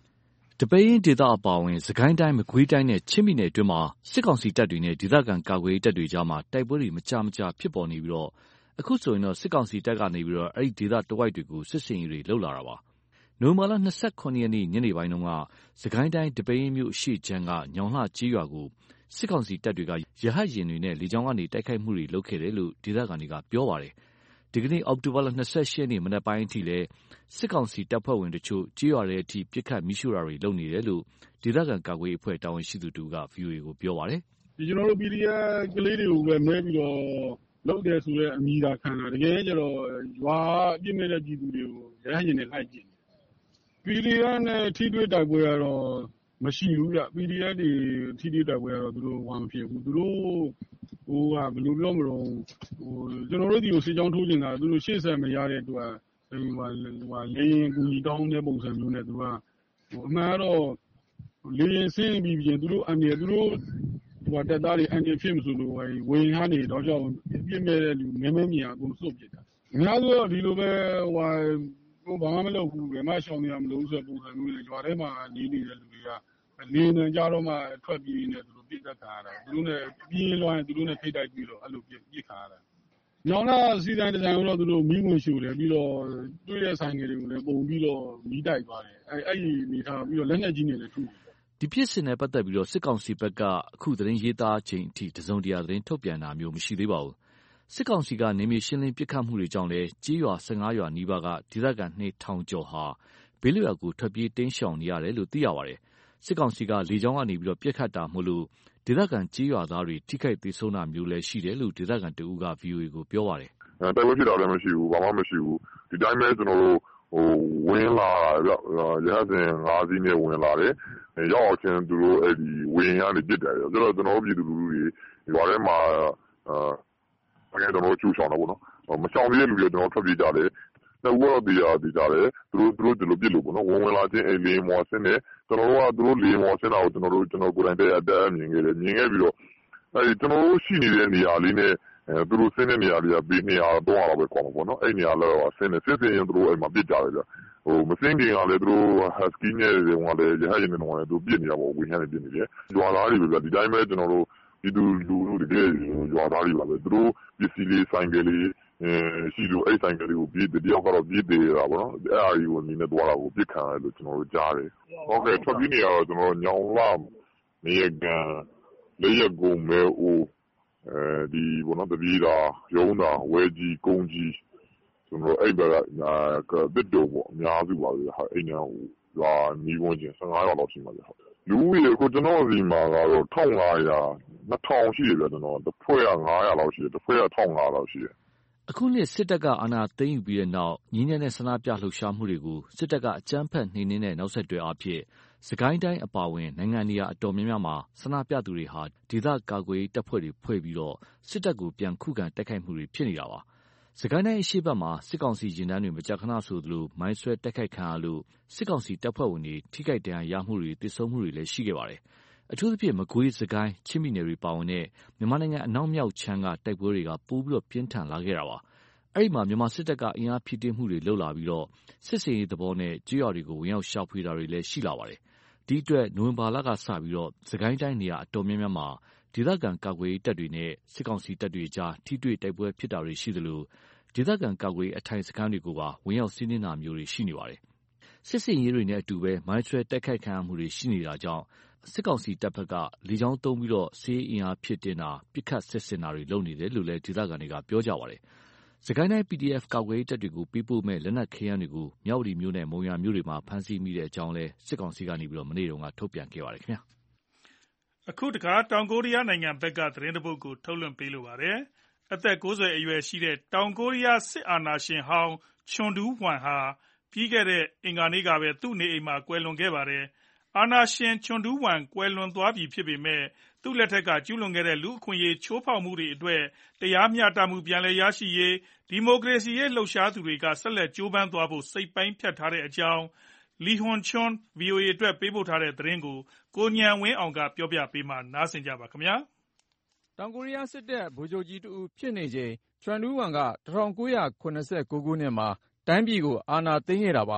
။ဒီပဲယင်းဒေသအပါအဝင်စကိုင်းတိုင်းမကွေးတိုင်းနဲ့ချင်းပြည်နယ်အတွင်းမှာစစ်ကောင်စီတပ်တွေနဲ့ဒေသခံကာကွယ်ရေးတပ်တွေကြားမှာတိုက်ပွဲတွေမကြာဖြစ်ပေါ်နေပြီးအခုဆိုရင်စစ်ကောင်စီတပ်ကနေအဲ့ဒီဒေသတဝိုက်တွေကိုစစ်ဆင်ရေးတွေလုပ်လာတာပါ။နိုဝင်ဘာလ 29 ရက်နေ့ညနေပိုင်းတုန်းကစကိုင်းတိုင်းဒီပဲယင်းမြို့အရှေ့ခြမ်းကညောင်လှကျေးရွာကိုစစ်ကောင်စီတပ်တွေကရဟတ်ယာဉ်တွေနဲ့လေကြောင်းကနေတိုက်ခိုက်မှုတွေလုပ်ခဲ့တယ်လို့ဒေသခံတွေကပြောပါတယ်။ဒီကနေ့အောက်တိုဘာလ 28 ရက်နေ့မနက်ပိုင်းအထိလည်းစစ်ကောင်စီတပ်ဖွဲ့ဝင်တချို့ကျေးရွာတွေအထိပစ်ခတ်မိရှုတာတွေလုပ်နေတယ်လို့ဒေသခံကာကွယ်ရေးအဖွဲ့တာဝန်ရှိသူတို့က VOA ကိုပြောပါတယ်။ကျွန်တော်တို့ PDF ကလေးတွေကိုပဲမဲပြီးတော့လုပ်တယ်ဆိုတဲ့အမိသာခံတာတကယ်ကျတော့ရွာအပြစ်မဲ့တဲ့ပြည်သူတွေကိုရဟတ်ယာဉ်နဲ့လိုက်ကြည့်။ PDF နဲ့ထိတွေ့တိုက်ပွဲကတော့မရှိဘူးဗျ။ PDF တွေထိတွေ့တိုက်ပွဲကတော့သူတို့ဝါမဖြစ်ဘူး။သူတို့ဘယ်လိုပြောမလို့ကျွန်တော်တို့ဒီကိုစစ်ကြောင်းထိုးနေတာသူတို့ရှေ့ဆက်မရတဲ့အတွက်လေရင်ကူညီတောင်းတဲ့ပုံစံမျိုးနဲ့သူကအမှန်ကတော့လေရင်ဆင်းပြီးပြင်သူတို့အန်ရသူတို့တက်သားတွေအန်ရဖြစ်မဆိုလို့ဝေဟန်းနေတော့ကြောင့်ပြစ်မဲ့တဲ့လူမဲမြင်အကုန်စုပ်ပစ်တာ။အများဆုံးဒီလိုပဲဘာမှမလုပ်ဘူးဘယ်မှရှောင်နေရမလို့ဆိုတဲ့ပုံစံမျိုးနဲ့ရွာထဲမှာနေနေတဲ့လူတွေကလေနံကြတော့မှထွက်ပြေးနေသူတို့ပြစ်တတ်တာသူတို့နဲ့ပြေးလွှမ်းသူတို့နဲ့ထိတ်တိုက်ပြီးတော့အဲ့လိုပြစ်ခါရတာ။ညောင်လာစီတိုင်းတတိုင်းတော့သူတို့မီးဝင်ရှို့တယ်ပြီးတော့တွေ့တဲ့ဆိုင်ငယ်တွေကိုလည်းပုံပြီးတော့မီးတိုက်သွားတယ်။အဲ့ဒီနေထားပြီးတော့လက်နက်ကြီးနဲ့လည်းထုတယ်။ဒီဖြစ်စဉ်နဲ့ပတ်သက်ပြီးစစ်ကောင်စီဘက်ကအခုသတင်းရေးသားချိန်အထိတစုံတရာသတင်းထုတ်ပြန်တာမျိုးမရှိသေးပါဘူး။စစ်ကောင်စီကနေမြေရှင်းလင်းပစ်ခတ်မှုတွေကြောင့်လည်းကျေးရွာ15ရွာနီးပါးကဒေသခံ2000ကျော်ဟာဘေးလွတ်ရာကိုထွက်ပြေးတိမ်းရှောင်နေရတယ်လို့သိရပါတယ်။စစ်ကောင်စီကလေကြောင်းကနေပစ်ခတ်တာမို့လို့ဒေသခံကျေးရွာသားတွေထိခိုက်သေဆုံးတာမျိုးလည်းရှိတယ်လို့ဒေသခံတဦးက VOA ကိုပြောပါတယ်။တိုက်ပွဲဖြစ်တာလည်းမရှိဘူးဘာမှမရှိဘူးဒီတိုင်းပဲကျွန်တော်တို့ဝင်လာရဟတ်စဉ်5စီးနဲ့ဝင်လာတယ်ရောက်ချင်းသူတို့အဲ့ဒီဝင်ရနေပြစ်တယ်ဆိုတော့ကျွန်တော်တို့ပြည်သူလူထုတွေရွာထဲမှာကျွန်တော်တို့ချူဆောင်တာပေါ့နော်မဆောင်သေးတဲ့လူတွေကျွန်တော်ထွက်ပြေးကြတယ်တော့ဝေါ်ဒီကြတယ်သူတို့ဒီလိုပြစ်လို့ပေါ့နော်ဝင်လာချင်းအဲ့လေးမော်ဆင်းတယ်ကျွန်တော်တို့ကသူတို့လေးမော်ဆင်းတာကိုကျွန်တော်ကိုယ်တိုင်တက်မြင်ခဲ့တယ်မြင်ခဲ့ပြီးတော့အဲ့ကျွန်တော်တို့ရှိနေတဲ့နေရာလေးနဲ့သူတို့ဆင်းတဲ့နေရာတွေကဘေး200 300လောက်ပဲကွာမှာပေါ့နော်အဲ့နေရာလောက်ဆင်းတယ်စစ်ရင်သူတို့အဲ့မှာပြစ်ကြတယ်ဗျမစင်းခင်ကလည်းသူတို့ husky နဲ့တွေဝင်တယ်ရဟရင်နဲ့ဝင်တယ်သူပြစ်နေတာပေါ့ဝင်ရနေပြစ်နေတယ်ရွာသားတွေပဲဗျဒီတိုင်းပဲကျွန်တော်တို့ဒီလူတကယ်ရွာသားတွေပါပဲသူတို့ပစ္စည်းလေးဆိုင်ကလေးရှိလို့အဲ့ဆိုင်ကလေးကိုပြေးတယောက်ကတော့ပြေးသေးတာပေါ့နော်အဲ့အရာကြီးကိုနေနဲ့သွားတာကိုပြစ်ခံရလို့ကျွန်တော်တို့ကြားတယ်ဟုတ်ကဲ့ထွက်ပြေးနေရတော့ကျွန်တော်ညောင်လာနေရကန်လေးရကုန်မဲအိုဒီဘောနော်တပီးတာရုံးတာဝဲကြီးကုန်းကြီးကျွန်တော်အဲ့ဘက်ကတစ်တုံပေါ့အများစုပါပဲဟာအဲ့ညာရွာနီးဝန်းကျင်15ရွာလောက်ရှိမှာဗျလူဦးရေကိုကျွန်တော်ဒီမှာကတော့1500 2000ရှိတယ်ဗျကျွန်တော်တစ်ဖွဲ့က900လောက်ရှိတယ်တစ်ဖွဲ့က1500လောက်ရှိတယ်အခုနှစ်စစ်တပ်ကအာဏာသိမ်းယူပြီးတဲ့နောက်ငြင်းတဲ့ဆန္ဒပြလှုပ်ရှားမှုတွေကိုစစ်တပ်ကအကြမ်းဖက်နှိမ်နင်းတဲ့နောက်ဆက်တွဲအဖြစ်စကိုင်းတိုင်းအပါအဝင်နိုင်ငံနေရာအတော်များများမှာဆန္ဒပြသူတွေဟာဒေသကာကွယ်ရေးတပ်ဖွဲ့တွေဖွဲ့ပြီးစစ်တပ်ကိုပြန်ခုခံတိုက်ခိုက်မှုတွေဖြစ်နေတာပါ။စကိုင်းတိုင်းအရှေ့ဘက်မှာစစ်ကောင်စီရင်တန်းတွေမကြာခဏဆိုသလိုမိုင်းဆွဲတိုက်ခိုက်ခံရလို့စစ်ကောင်စီတပ်ဖွဲ့ဝင်တွေထိခိုက်ဒဏ်ရာရမှုတွေသေဆုံးမှုတွေလည်းရှိခဲ့ပါတယ်။အထူးသဖြင့်မကွေးစကိုင်းချင်းပြည်နယ်တွေပါဝင်တဲ့မြန်မာနိုင်ငံအနောက်မြောက်ခြမ်းကတိုက်ပွဲတွေကပိုပြီးပြင်းထန်လာခဲ့တာပါ။အဲ့ဒီမှာမြန်မာစစ်တပ်ကအင်အားဖြည့်တင်းမှုတွေလုပ်လာပြီးစစ်စင်ရေးသဘောနဲ့ကြေးရွာတွေကိုဝင်ရောက်ရှာဖွေတာတွေလည်းရှိလာပါတယ်။ဒီအတွက်နိုဝင်ဘာလကစပြီးစကိုင်းတိုင်းနေရာအတော်များများမှာဒေသခံကာကွယ်ရေးတပ်တွေနဲ့စစ်ကောင်စီတပ်တွေကြားထိတွေ့တိုက်ပွဲဖြစ်တာတွေရှိသလိုဒေသခံကာကွယ်ရေးအထိုင်စခန်းတွေကိုပါဝင်ရောက်စီးနင်းတာမျိုးတွေရှိနေပါတယ်။စစ်စင်ရေးတွေနဲ့အတူပဲမိုင်းဆွဲတိုက်ခိုက်ခံရမှုတွေရှိနေတာကြောင့်စစ်ကောင်စီတပ်ဘက်ကလေကြောင်းသုံးပြီးစစ်အင်အားဖြည့်တင်းတာပစ်ခတ်စစ်ဆင်တာတွေလုပ်နေတယ်လို့လည်းဒေသခံတွေကပြောကြပါတယ်။စကိုင်းတိုင်း PDF ကာကွယ်ရေးတပ်တွေကိုပေးပို့မဲ့လက်နက်ခဲယမ်းတွေကိုမြဝတီမြို့နဲ့မုံရွာမြို့တွေမှာဖမ်းဆီးမိတဲ့အကြောင်းလည်းစစ်ကောင်စီကနေမနေ့တုန်းကထုတ်ပြန်ခဲ့ပါတယ်ခင်ဗျာ။အခုတခါတောင်ကိုရီးယားနိုင်ငံဘက်ကသတင်းတပုတ်ကိုထုတ်လွှင့်ပေးလိုပါတယ်။အသက်90အရွယ်ရှိတဲ့တောင်ကိုရီးယားစစ်အာဏာရှင်ဟောင်းချွန်ဒူးဝမ်ဟာပြီးခဲ့တဲ့အင်္ဂါနေ့ကပဲသူ့နေအိမ်မှာကွယ်လွန်ခဲ့ပါတယ်။အာဏာရှင်ချွန်ဒူးဝမ်ကွယ်လွန်သွားပြီဖြစ်ပေမဲ့သူ့လက်ထက်ကကျူးလွန်ခဲ့တဲ့လူ့အခွင့်အရေးချိုးဖောက်မှုတွေအတွက်တရားမျှတမှုပြန်လည်ရရှိရေးဒီမိုကရေစီရေးလှုပ်ရှားသူတွေကဆက်လက်ကြိုးပမ်းသွားဖို့စိတ်ပိုင်းဖြတ်ထားတဲ့အကြောင်းလီဟွန်ချွန် VOA အတွက်ပေးပို့ထားတဲ့သတင်းကိုကိုဉာဏ်ဝင်းအောင်ကပြောပြပေးမှာနားဆင်ကြပါခင်ဗျာတောင်ကိုရီးယားစစ်တပ်ဗိုလ်ချုပ်ကြီးတဦးဖြစ်နေချိန်ချွန်ဒူးဝမ်က1989ခုနှစ်မှာတိုင်းပြည်ကိုအာဏာသိမ်းခဲ့တာပါ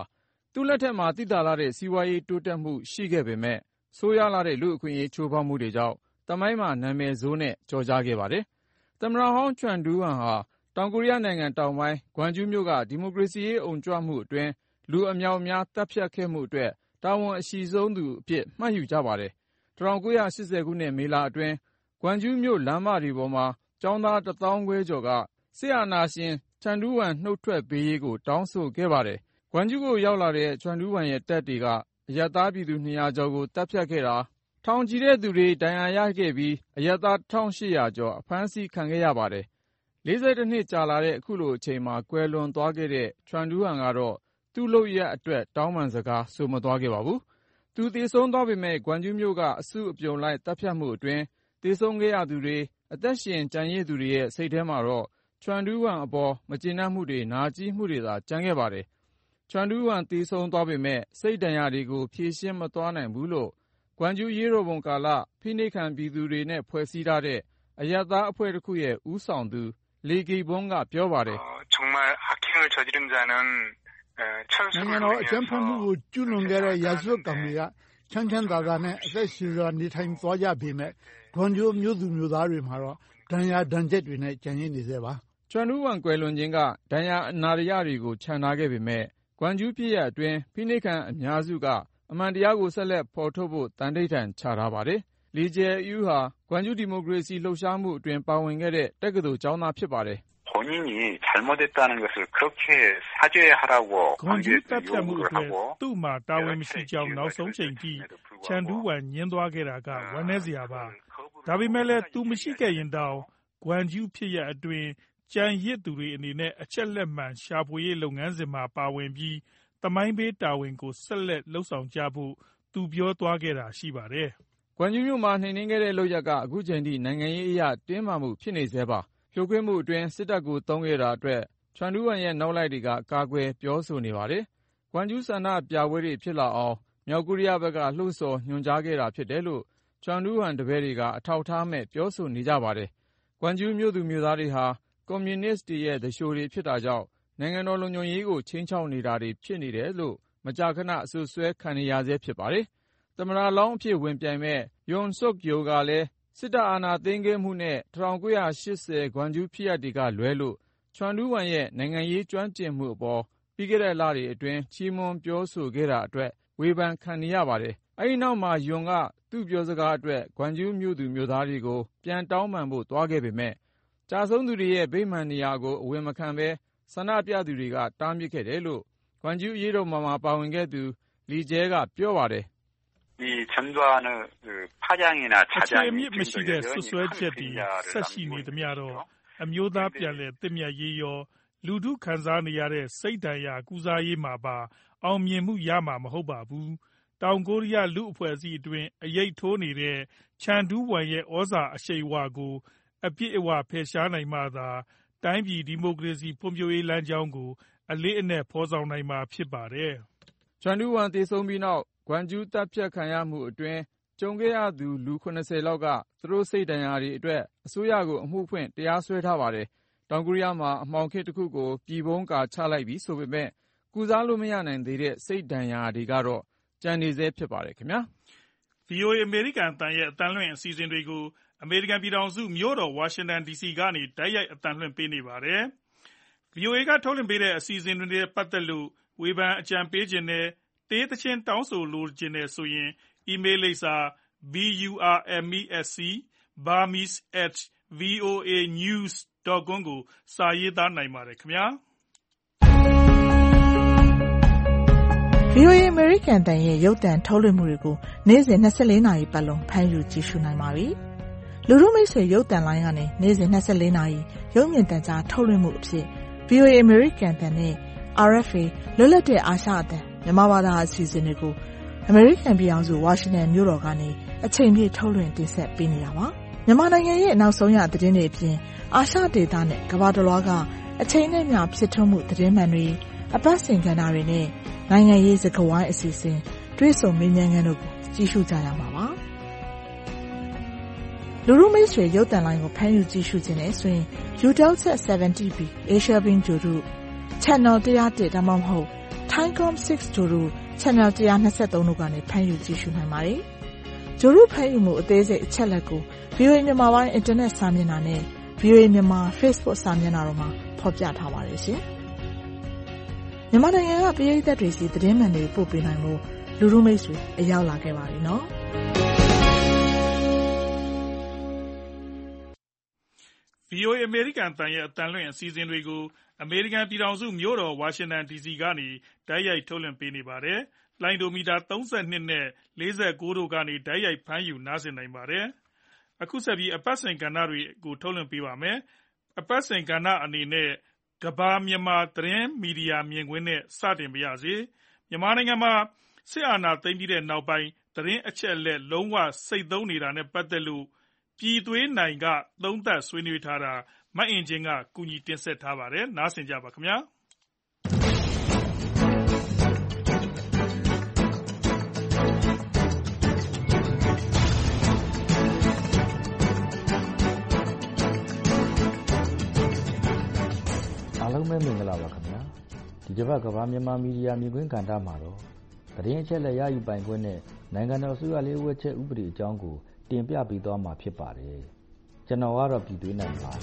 သူ့လက်ထက်မှာသိသာလာတဲ့စီးပွားရေးတိုးတက်မှုရှိခဲ့ပေမဲ့ဆိုးရွားလာတဲ့လူ့အခွင့်အရေးချိုးဖောက်မှုတွေကြောင့်သမိုင်းမှာနာမည်ဆိုးနဲ့ကျော်ကြားခဲ့ပါတယ်။သမ္မတဟောင်းချွမ်ဒူးဝမ်ဟာတောင်ကိုရီးယားနိုင်ငံတောင်ပိုင်းဂွမ်ဂျူးမြို့ကဒီမိုကရေစီရေးအုံကြွမှုအတွင်းလူအမြောက်အများတပ်ဖြတ်ခဲ့မှုအတွက်တာဝန်အရှိဆုံးသူအဖြစ်မှတ်ယူကြပါတယ်။1980 ခုနှစ်မေလအတွင်းဂွမ်ဂျူးမြို့လမ်းမတွေပေါ်မှာကျောင်းသား1,500 ကျော်ကစစ်အာဏာရှင်ချွမ်ဒူးဝမ်နှုတ်ထွက်ပေးရေးကိုတောင်းဆိုခဲ့ပါတယ်။ဂွမ်ဂျူးကိုရောက်လာတဲ့ချွမ်ဒူးဝမ်ရဲ့တပ်တွေကအရပ်သားပြည်သူ200 ကျော်ကိုတပ်ဖြတ်ခဲ့တာထောင်ချီတဲ့သူတွေဒဏ်ရာရခဲ့ပြီးအရပ်သား 1,800 ကျော်အဖမ်းဆီးခံခဲ့ရပါတယ်။42 နှစ်ကြာလာတဲ့အခုလိုအချိန်မှာကွယ်လွန်သွားခဲ့တဲ့ချွမ်ဒူးဝမ်ကတော့သူ့လုပ်ရပ်အတွက်တောင်းပန်စကားဆိုမသွားခဲ့ပါဘူး။သူသေဆုံးသွားပေမဲ့ဂွမ်ဂျူးမြို့ကအစုအပြုံလိုက်တပ်ဖြတ်မှုအတွင်းသေဆုံးခဲ့ရသူတွေအသက်ရှင်ကျန်ရစ်သူတွေရဲ့စိတ်ထဲမှာတော့ချွမ်ဒူးဝမ်အပေါ်မကျေနပ်မှုတွေနာကျည်းမှုတွေသာကျန်ခဲ့ပါတယ်။ချွမ်ဒူးဝမ်သေဆုံးသွားပေမဲ့စိတ်ဒဏ်ရာတွေကိုဖြေရှင်းမသွားနိုင်ဘူးလို့ဂွမ်ဂျူးရေးတော်ပုံကာလဖိနှိပ်ခံပြည်သူတွေနဲ့ဖွဲ့စည်းထားတဲ့အရပ်သားအဖွဲ့တစ်ခုရဲ့ဦးဆောင်သူလီဂီဘွန်းကပြောပါတယ်။နိုင်ငံတော်အကြမ်းဖက်မှုကိုကျူးလွန်ခဲ့တဲ့ရာဇဝတ်ကောင်တွေကချမ်းချမ်းသာသာနဲ့အသက်ရှင်စွာနေထိုင်သွားကြပေမဲ့ဂွမ်ဂျူးမြို့သူမြို့သားတွေမှာတော့ဒဏ်ရာဒဏ်ချက်တွေနဲ့ကြံရစ်နေသေးပါ။ချွမ်ဒူးဝမ်ကွယ်လွန်ခြင်းကဒဏ်ရာအနာရတွေကိုခြံထားခဲ့ပေမဲ့ဂွမ်ဂျူးပြည်ရဲ့အတွင်းဖိနှိပ်ခံအများစုကအမှန်တရားကိုဆက်လက်ဖော်ထုတ်ဖို့တန်ဋိဌာန်ချထားပါတယ်။လီဂျယ်အူးဟာဂွမ်ဂျူးဒီမိုကရေစီလှုပ်ရှားမှုအတွင်းပါဝင်ခဲ့တဲ့တက္ကသိုလ်ကျောင်းသားဖြစ်ပါတယ်။본인이 잘못했다는 것을 그렇게 사죄하라고 관계에서 요구를 하고သူ့မှာတာဝန်မရှိကြောင်းနောက်ဆုံးချိန်ထိချန်ဒူးဝမ်ညှင်းသွားခဲ့တာကဝမ်းနည်းစရာပါဒါပေမဲ့လည်းသူမရှိခဲ့ရင်တောင်ဂွမ်ဂျူးဖြစ်ရအတွင်းကြံရစ်သူတွေအနေနဲ့အချက်လက်မှန်ရှာဖွေရေးလုပ်ငန်းစဉ်မှာပါဝင်ပြီးသမိုင်းပေးတာဝန်ကိုဆက်လက်လှုပ်ဆောင်ကြဖို့သူပြောသွားခဲ့တာရှိပါတယ်။ဂွမ်ဂျူးမြို့မှာနှိမ်နင်းခဲ့တဲ့လုပ်ရပ်ကအခုချိန်ထိနိုင်ငံရေးအရတင်းမာမှုဖြစ်နေသေးပါ။ဖြိုခွင်းမှုအတွင်းစစ်တပ်ကိုသုံးခဲ့တာအတွက်ချွမ်ဒူးဝမ်ရဲ့နောက်လိုက်တွေကကာကွယ်ပြောဆိုနေပါတယ်။ဂွမ်ဂျူးဆန္ဒပြပွဲတွေဖြစ်လာအောင်မြောက်ကိုရီးယားဘက်ကလှုံ့ဆော်ညွှန်ကြားခဲ့တာဖြစ်တယ်လို့ချွမ်ဒူးဝမ်တပည့်တွေကအထောက်ထားမဲ့ပြောဆိုနေကြပါတယ်။ဂွမ်ဂျူးမြို့သူမြို့သားတွေဟာကွန်မြူနစ်တွေရဲ့သူလျှိုတွေဖြစ်တာကြောင့်နိုင်ငံတော်လုံခြုံရေးကိုခြိမ်းခြောက်နေတာတွေဖြစ်နေတယ်လို့မကြာခဏအဆွဆွဲခံနေရဆဲဖြစ်ပါတယ်။သမ္မတလောင်းအဖြစ်ဝင်ပြိုင်မဲ့ယွန်ဆုတ်ယိုကလည်းစစ်တပ်အာဏာသိမ်းခဲ့မှုနဲ့1980ဂွမ်ဂျူးဖြစ်ရပ်တွေကလွဲလို့ချွမ်ဒူးဝမ်ရဲ့နိုင်ငံရေးကျွမ်းကျင်မှုအပေါ်ပြီးခဲ့တဲ့လတွေအတွင်းချီးမွမ်းပြောဆိုခဲ့တာအတွက်ဝေဖန်ခံနေရပါတယ်။အဲဒီနောက်မှာယွန်ကသူ့ပြောစကားအတွက်ဂွမ်ဂျူးမြို့သူမြို့သားတွေကိုပြန်တောင်းပန်ဖို့သွားခဲ့ပေမဲ့ကြာဆုံးသူတွေရဲ့ဗိမာန်နေရာကိုအဝင်မခံဘဲဆန္ဒပြသူတွေကတားမြစ်ခဲ့တယ်လို့ဂွမ်ဂျူးအရေးတော်ပုံမှာပါဝင်ခဲ့သူလီဂျဲကပြောပါတယ် 이 전두환의 그 파장이나 자장이 မရှိတဲ့ဆွဆွဲချက်တွေဆက်ရှိနေသမျှတော့အမျိုးသားပြန်လည်သင့်မြတ်ရေးရောလူထုခံစားနေရတဲ့စိတ်ဓာတ်ရကုစားရေးမှာပါအောင်မြင်မှုရမှာမဟုတ်ပါဘူးတောင်ကိုရီးယားလူအဖွဲ့အစည်းအတွင်းအရေးထိုးနေတဲ့ချန်ဒူးဝမ်ရဲ့ဩဇာအရှိန်အဝါကိုအပြည့်အဝဖယ်ရှားနိုင်မှသာတိုင်းပြည်ဒီမိုကရေစီဖွံ့ဖြိုးရေးလမ်းကြောင်းကိုအလေးအနက်ဖော်ဆောင်နိုင်မှာဖြစ်ပါတယ်ချန်ဒူးဝမ်သေဆုံးပြီးနောက်ဂွမ်ဂျူးတပ်ဖြတ်ခံရမှုအတွင်းကြုံခဲ့ရသူလူ70လောက်ကသူတို့စိတ်ဒဏ်ရာတွေအတွက်အစိုးရကိုအမှုဖွင့်တရားစွဲထားပါတယ်။တောင်ကိုရီးယားမှာအမှောင်ခေတ်တစ်ခုကိုပြည်ပန်းကာချလိုက်ပြီးဆိုပေမဲ့ကုစားလို့မရနိုင်သေးတဲ့စိတ်ဒဏ်ရာတွေကတော့ကျန်နေသေးဖြစ်ပါတယ်ခင်ဗျာ။ VOA အမေရိကန်တန်ရဲ့အတန်လွှင့်အစီအစဉ်တွေကိုအမေရိကန်ပြည်ထောင်စုမြို့တော်ဝါရှင်တန် DC ကနေတိုက်ရိုက်အတန်လွှင့်ပေးနေပါတယ်။ VOA ကထုတ်လွှင့်ပေးတဲ့အစီအစဉ်တွေနဲ့ပတ်သက်လို့ဝေဖန်အကြံပေးခြင်းနဲ့တေးသချင်းတောင်းဆိုလိုချင်တယ်ဆိုရင်အီးမေးလ်လိပ်စာ burmese@voanews.com ကိုစာရေးသားနိုင်ပါတယ်ခင်ဗျာ။ VOA American တန်ရဲ့ရုပ်သံထုတ်လွှင့်မှုတွေကိုနေ့စဉ်24နာရီပတ်လုံးဖမ်းယူကြည့်ရှုနိုင်ပါပြီ။လူထုမိတ်ဆွေရုပ်သံလိုင်းကနေနေ့စဉ်24နာရီရုပ်မြင်သံကြားထုတ်လွှင့်မှုအဖြစ် VOA American တန်နဲ့ RFA လွတ်လပ်တဲ့အာရှအသံမြန်မာဘာသာအစီအစဉ်တွေကိုအမေရိကန်ပြည်ထောင်စုဝါရှင်တန်မြို့တော်ကနေအချိန်ပြည့်ထုတ်လွှင့်တင်ဆက်ပေးနေတာပါ။မြန်မာနိုင်ငံရဲ့နောက်ဆုံးရသတင်းတွေအပြင်အာရှဒေသနဲ့ကမ္ဘာတစ်လွှားကအချိန်နဲ့မျှဖြစ်ထွန်းမှုသတင်းမှန်တွေအပတ်စဉ်ကဏ္ဍတွေနဲ့နိုင်ငံရေးစကားဝိုင်းအစီအစဉ်တွေ့ဆုံမေးမြန်းခန်းတို့ကိုကြည့်ရှုကြရမှာပါ။လူထုမိတ်ဆွေရုပ်သံလိုင်းကိုဖမ်းယူကြည့်ရှုခြင်းနဲ့ဆိုရင် UTEL 70B Asia Bin ဂျိုတို့ Channel 101ဒါမှမဟုတ် Hangom 6 ဂျိုရူ Channel 123တို့ကနေဖမ်းယူကြည့်ရှုနိုင်ပါတယ်။ဂျိုရူဖမ်းယူမှုအသေးစိတ်အချက်အလက်ကို VOA မြန်မာပိုင်း Internet စာမျက်နှာနဲ့ VOA မြန်မာ Facebook စာမျက်နှာတို့မှာဖော်ပြထားပါတယ်ရှင်။မြန်မာနိုင်ငံကပရိသတ်တွေစီသတင်းမှန်တွေပို့ပေးနိုင်လို့လူလူမိတ်ဆွေအရောက်လာခဲ့ပါပြီနော်။ VOA အမေရိကန်တန်ရဲ့အတန်လွင့်အစီအစဉ်တွေကိုအမေရိကန်ပြည်ထောင်စုမြို့တော်ဝါရှင်တန် DC ကနေတိုက်ရိုက်ထုတ်လွှင့်ပေးနေပါတယ်။လိုင်းဒိုမီတာ32နဲ့49တို့ကနေတိုက်ရိုက်ဖမ်းယူနားဆင်နိုင်ပါတယ်။အခုဆက်ပြီးအပတ်စဉ်ကဏ္ဍတွေကိုထုတ်လွှင့်ပေးပါမယ်။အပတ်စဉ်ကဏ္ဍအနေနဲ့ကဘာမြန်မာသတင်းမီဒီယာမြင်ကွင်းနဲ့စတင်ပါရစေ။မြန်မာနိုင်ငံမှာစစ်အာဏာသိမ်းပြီးတဲ့နောက်ပိုင်းသတင်းအချက်အလက်လုံးဝစိတ်သုံးနေတာနဲ့ပတ်သက်လို့ပြည်သွေးနိုင်ကသုံးသပ်ဆွေးနွေးထားတာမအင်ဂျင်ကကူညီတင်ဆက်ထားပါတယ်။နားဆင်ကြပါခင်ဗျာ။အားလုံးပဲမင်္ဂလာပါခင်ဗျာ။ဒီတစ်ပတ်ကဘာမြန်မာမီဒီယာမြင်ကွင်းကဏ္ဍမှာတော့သတင်းအချက်အလက်ရယူပိုင်ခွင့်နဲ့နိုင်ငံတော်အစိုးရလျှို့ဝှက်ချက်ဥပဒေအကြောင်းကိုတင်ပြပေးသွားမှာဖြစ်ပါတယ်။ကျွန်တော်ကတော့ပြည်သွေးနိုင်ပါ။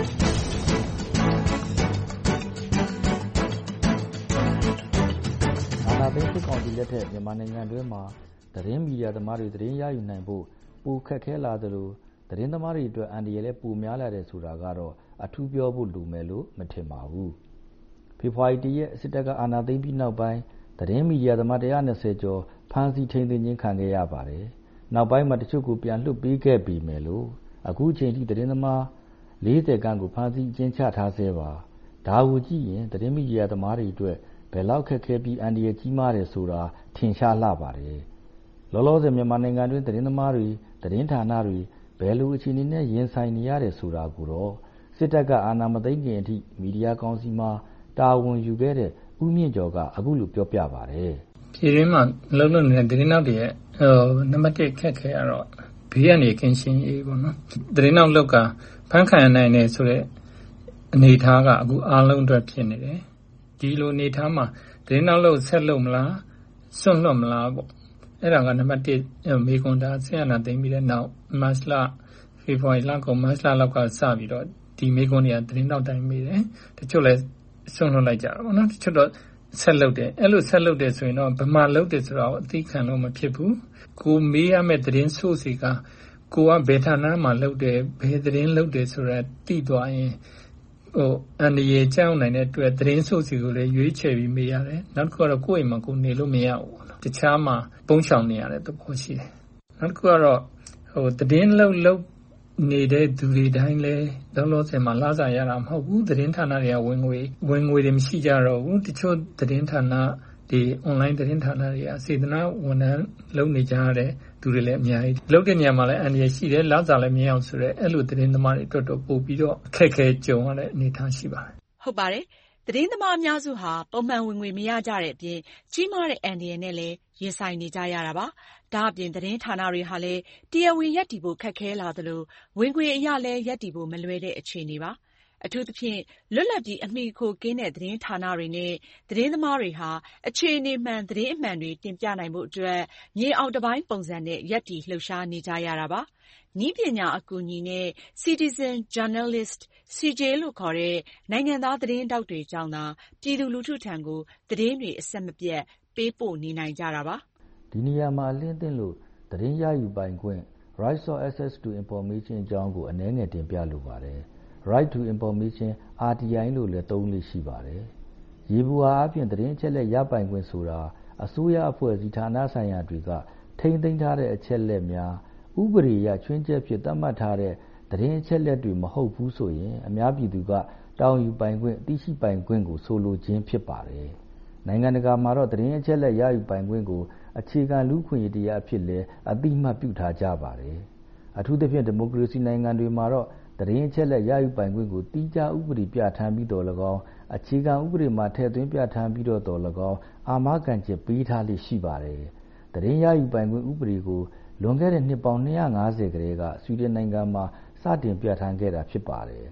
အာဏာသိမ်းစစ်ကောင်စီလက်ထက်မြန်မာနိုင်ငံတွင်းမှာသတင်းမီဒီယာသမားတွေသတင်းရယူနိုင်ဖို့ပိုခက်ခဲလာသလိုသတင်းသမားတွေအတွက်အန္တရာယ်လည်းပိုများလာတယ်ဆိုတာကတော့အထူးပြောဖို့လိုမယ်လို့မထင်ပါဘူး။ဖေဖော်ဝါရီ ရက်စစ်တပ်ကအာဏာသိမ်းပြီးနောက်ပိုင်းသတင်းမီဒီယာသမား120ကျော်ဖမ်းဆီးထိန်းသိမ်းခြင်းခံခဲ့ရပါတယ်။နောက်ပိုင်းမှာတချို့ကိုပြန်လွှတ်ပေးခဲ့ပေမဲ့လို့အခုချိန်ထိသတင်းသမား40ခန့်ကိုဖမ်းဆီးအကျဉ်းချထားဆဲပါ။ဒါကိုကြည့်ရင်သတင်းမီဒီယာသမားတွေအတွက်ဘယ်လောက်ခက်ခဲပြီးအန္တရာယ်ကြီးမားတယ်ဆိုတာထင်ရှားလှပါတယ်။လောလောဆယ်မြန်မာနိုင်ငံတွင်းသတင်းသမားတွေသတင်းဌာနတွေဘယ်လိုအခြေအနေနဲ့ရင်ဆိုင်နေရတယ်ဆိုတာကိုတော့စစ်တပ်ကအာဏာမသိမ်းခင်အထိမီဒီယာကောင်စီမှာတာဝန်ယူခဲ့တဲ့ဦးမြင့်ကျော်ကအခုလိုပြောပြပါတယ်။ပြည်တွင်းမှာလုံးလုံးနေတဲ့သတင်းနောက်တွေရဲ့နံပါတ်1ခက်ခဲရတော့ဘေးကနေကင်းရှင်းရေးပေါ့နော်။သတင်းနောက်လောက်ကဖမ်းခံနိုင်တယ်ဆိုတဲ့အနေအထားကအခုအားလုံးအတွက်ဖြစ်နေတယ်။ဒီလိုအနေအထားမှာသတင်းနောက်လောက်ဆက်လုပ်မလားစွန့်လွတ်မလားပေါ့။အဲ့ဒါကနံပါတ်1မေကွန်တာဆရာနာသိမ်းပြီးတဲ့နောက်မတ်လဖေဖော်ဝါရီလကုန်မတ်လလောက်ကစပြီးတော့ဒီမေကွန်တွေကသတင်းနောက်တိုင်းမေးတယ်။တချို့လည်းစွန့်လွတ်လိုက်ကြတာပေါ့နော်။တချို့တော့ဆက်လုပ်တယ်အဲ့လိုဆက်လုပ်တယ်ဆိုရင်တော့ဗမာလုပ်တယ်ဆိုတော့အသိခံလို့မဖြစ်ဘူးကိုမေးရမယ့်သတင်းဆိုစီကကိုကဘယ်ဌာနမှာလုပ်တယ်ဘယ်သတင်းလုပ်တယ်ဆိုတာသိသွားရင်အန္တရာယ်ကြောက်နိုင်တဲ့အတွက်သတင်းဆိုစီကိုလည်းရွေးချယ်ပြီးမေးရတယ်နောက်တစ်ခုကတော့ကိုယ့်အိမ်မှာကိုနေလို့မရဘူးတခြားမှာပုံရှောင်နေရတဲ့သဘောရှိတယ်နောက်တစ်ခုကတော့သတင်းလုပ်နေတဲ့သူတွေတိုင်းလဲလောလောဆယ်မှာလာစားရတာမဟုတ်ဘူးသတင်းဌာနတွေကဝင်ငွေတွေမရှိကြတော့ဘူးတချို့သတင်းဌာနဒီ online သတင်းဌာနတွေကစေတနာဝန်ထမ်းလုပ်နေကြတဲ့သူတွေလည်းအများကြီးလုပ်တဲ့နေရာမှာလည်းအန္တရာယ်ရှိတယ်လာစားလည်းမရအောင်ဆိုတော့အဲ့လိုသတင်းသမားတွေအတွက်တော့ပို့ပြီးတော့အခက်အခဲကြုံရတဲ့အနေအထားရှိပါတယ်ဟုတ်ပါတယ်သတင်းသမားအများစုဟာပုံမှန်ဝင်ငွေမရကြတဲ့အပြင်ကြီးမားတဲ့အန္တရာယ်နဲ့လည်းရင်ဆိုင်နေကြရတာပါဒါအပြင်သတင်းဌာနတွေဟာလည်းတရားဝင်ရပ်တည်ဖို့ခက်ခဲလာသလိုဝင်ငွေအရလည်းရပ်တည်ဖို့မလွယ်တဲ့အခြေအနေပါအထူးသဖြင့်လွတ်လပ်ပြီးအမိခိုကင်းတဲ့သတင်းဌာနတွေနဲ့သတင်းသမားတွေဟာအခြေအနေမှန်သတင်းအမှန်တွေတင်ပြနိုင်ဖို့အတွက်မြေအောက်တစ်ပိုင်းပုံစံနဲ့ရပ်တည်လှုပ်ရှားနေကြရတာပါနည်းပညာအကူအညီနဲ့ Citizen Journalist CJ လို့ခေါ်တဲ့နိုင်ငံသားသတင်းတောက်တွေကြောင့်သာပြည်သူလူထုထံကိုသတင်းတွေအဆက်မပြတ်ပေးပို့နေနိုင်ကြတာပါဒီနေရာမှာအလင်းသင့်လို့သတင်းရယူပိုင်ခွင့် Rights of Access to Information အကြောင်းကိုအနည်းငယ်တင်ပြလိုပါတယ် Right to Information RTI လို့လည်းသုံးလို့ရှိပါတယ်ရေဘူးဟာအပြင်သတင်းအချက်လက်ရပိုင်ခွင့်ဆိုတာအစိုးရအဖွဲ့အစည်းဌာနဆိုင်ရာတွေကထိန်းသိမ်းထားတဲ့အချက်လက်များဥပဒေအရချွင်းချက်ဖြစ်သတ်မှတ်ထားတဲ့သတင်းအချက်လက်တွေမဟုတ်ဘူးဆိုရင်အများပြည်သူကတောင်းယူပိုင်ခွင့်သိရှိပိုင်ခွင့်ကိုဆိုလိုခြင်းဖြစ်ပါတယ်နိုင်ငံတကာမှာတော့သတင်းအချက်လက်ရယူပိုင်ခွင့်ကိုအခြေခံလူ့ခွင့်ရေးတရားအဖြစ်လည်းအသိမှတ်ပြုထားကြပါတယ်အထူးသဖြင့်ဒီမိုကရေစီနိုင်ငံတွေမှာတော့သတင်းအချက်လက်ရယူပိုင်ခွင့်ကိုတိကျဥပဒေပြဋ္ဌာန်းပြီးတော်၎င်းအခြေခံဥပဒေမှာထည့်သွင်းပြဋ္ဌာန်းပြီးတော်၎င်းအာမခံချက်ပေးထားလိမ့်ရှိပါတယ်သတင်းရယူပိုင်ခွင့်ဥပဒေကိုလွန်ခဲ့တဲ့နှစ်ပေါင်း250ကတည်းကဆွီဒင်နိုင်ငံမှာစတင်ပြဋ္ဌာန်းခဲ့တာဖြစ်ပါတယ်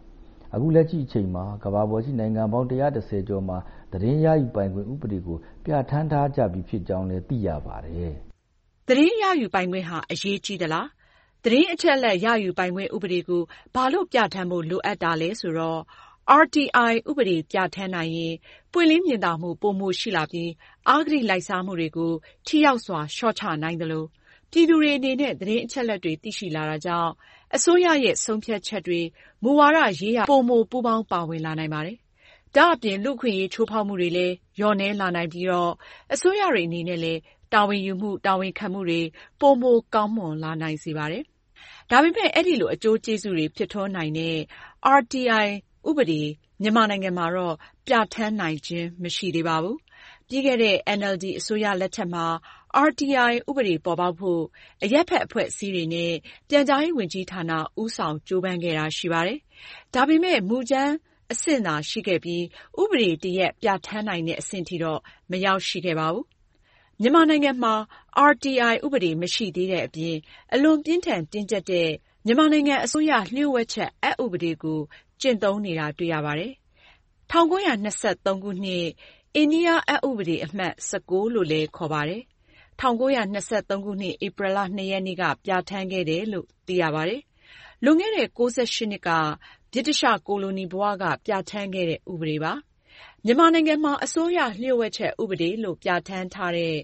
အခုလက်ရှိအချိန်မှာကမ္ဘာပေါ်ရှိနိုင်ငံပေါင်း130ကျော်မှာသတင်းရယူပိုင်ခွင့်ဥပဒေကိုပြဋ္ဌာန်းထားကြပြီဖြစ်ကြောင်းလည်းသိရပါတယ်။သတင်းရယူပိုင်ခွင့်ဟာအရေးကြီးသလား။သတင်းအချက်အလက်ရယူပိုင်ခွင့်ဥပဒေကိုဘာလို့ပြဋ္ဌာန်းဖို့လိုအပ်တာလဲဆိုတော့ RTI ဥပဒေပြဋ္ဌာန်းနိုင်ရင်ပွင့်လင်းမြင်သာမှုပိုမိုရှိလာပြီးအဂတိလိုက်စားမှုတွေကိုထိရောက်စွာလျှော့ချနိုင်သလိုပြည်သူတွေအနေနဲ့သတင်းအချက်အလက်တွေသိရှိလာတာကြောင့်အစိုးရရဲ့ဆုံးဖြတ်ချက်တွေမူဝါဒရေးရာပိုမိုပူးပေါင်းပါဝင်လာနိုင်ပါတယ်။ဒါအပြင်လူ့အခွင့်အရေးချိုးဖောက်မှုတွေလည်းလျော့နည်းလာနိုင်ပြီးတော့အစိုးရတွေအနေနဲ့လည်းတာဝန်ယူမှုတာဝန်ခံမှုတွေပိုမိုကောင်းမွန်လာနိုင်စေပါတယ်။ဒါပေမဲ့အဲ့ဒီလိုအကျိုးကျေးဇူးတွေဖြစ်ထွန်းနိုင်တဲ့ RTI ဥပဒေမြန်မာနိုင်ငံမှာတော့ပြဋ္ဌာန်းနိုင်ခြင်းမရှိသေးပါဘူး။ပြီးခဲ့တဲ့ NLD အစိုးရလက်ထက်မှာ RTI ဥပဒေပေါ်ပေါက်ဖို့အရပ်ဘက်အဖွဲ့အစည်းတွေနဲ့ပြန်ကြားရေးဝန်ကြီးဌာနဦးဆောင်ကြိုးပမ်းခဲ့တာရှိပါတယ်။ဒါပေမဲ့မူကြမ်းအဆင့်သာရှိခဲ့ပြီးဥပဒေတရက်ပြဋ္ဌာန်းနိုင်တဲ့အဆင့်ထိတော့မရောက်ရှိခဲ့ပါဘူး။မြန်မာနိုင်ငံမှာ RTI ဥပဒေမရှိသေးတဲ့အပြင်အလွန်ပြင်းထန်တင်းကျပ်တဲ့မြန်မာနိုင်ငံအစိုးရလျှို့ဝှက်ချက်အက်ဥပဒေကိုကျင့်သုံးနေတာတွေ့ရပါတယ်။1923ခုနှစ်အိန္ဒိယအက်ဥပဒေအမှတ်19လို့လည်းခေါ်ပါတယ်။1923ခုနှစ်ဧပြီလ2ရက်နေ့ကပြဋ္ဌာန်းခဲ့တယ်လို့သိရပါတယ်။လွန်ခဲ့တဲ့68နှစ်ကဗြိတိသျှကိုလိုနီဘဝကပြဋ္ဌာန်းခဲ့တဲ့ဥပဒေပါ။မြန်မာနိုင်ငံမှာအစိုးရလျှို့ဝှက်ချက်ဥပဒေလို့ပြဋ္ဌာန်းထားတဲ့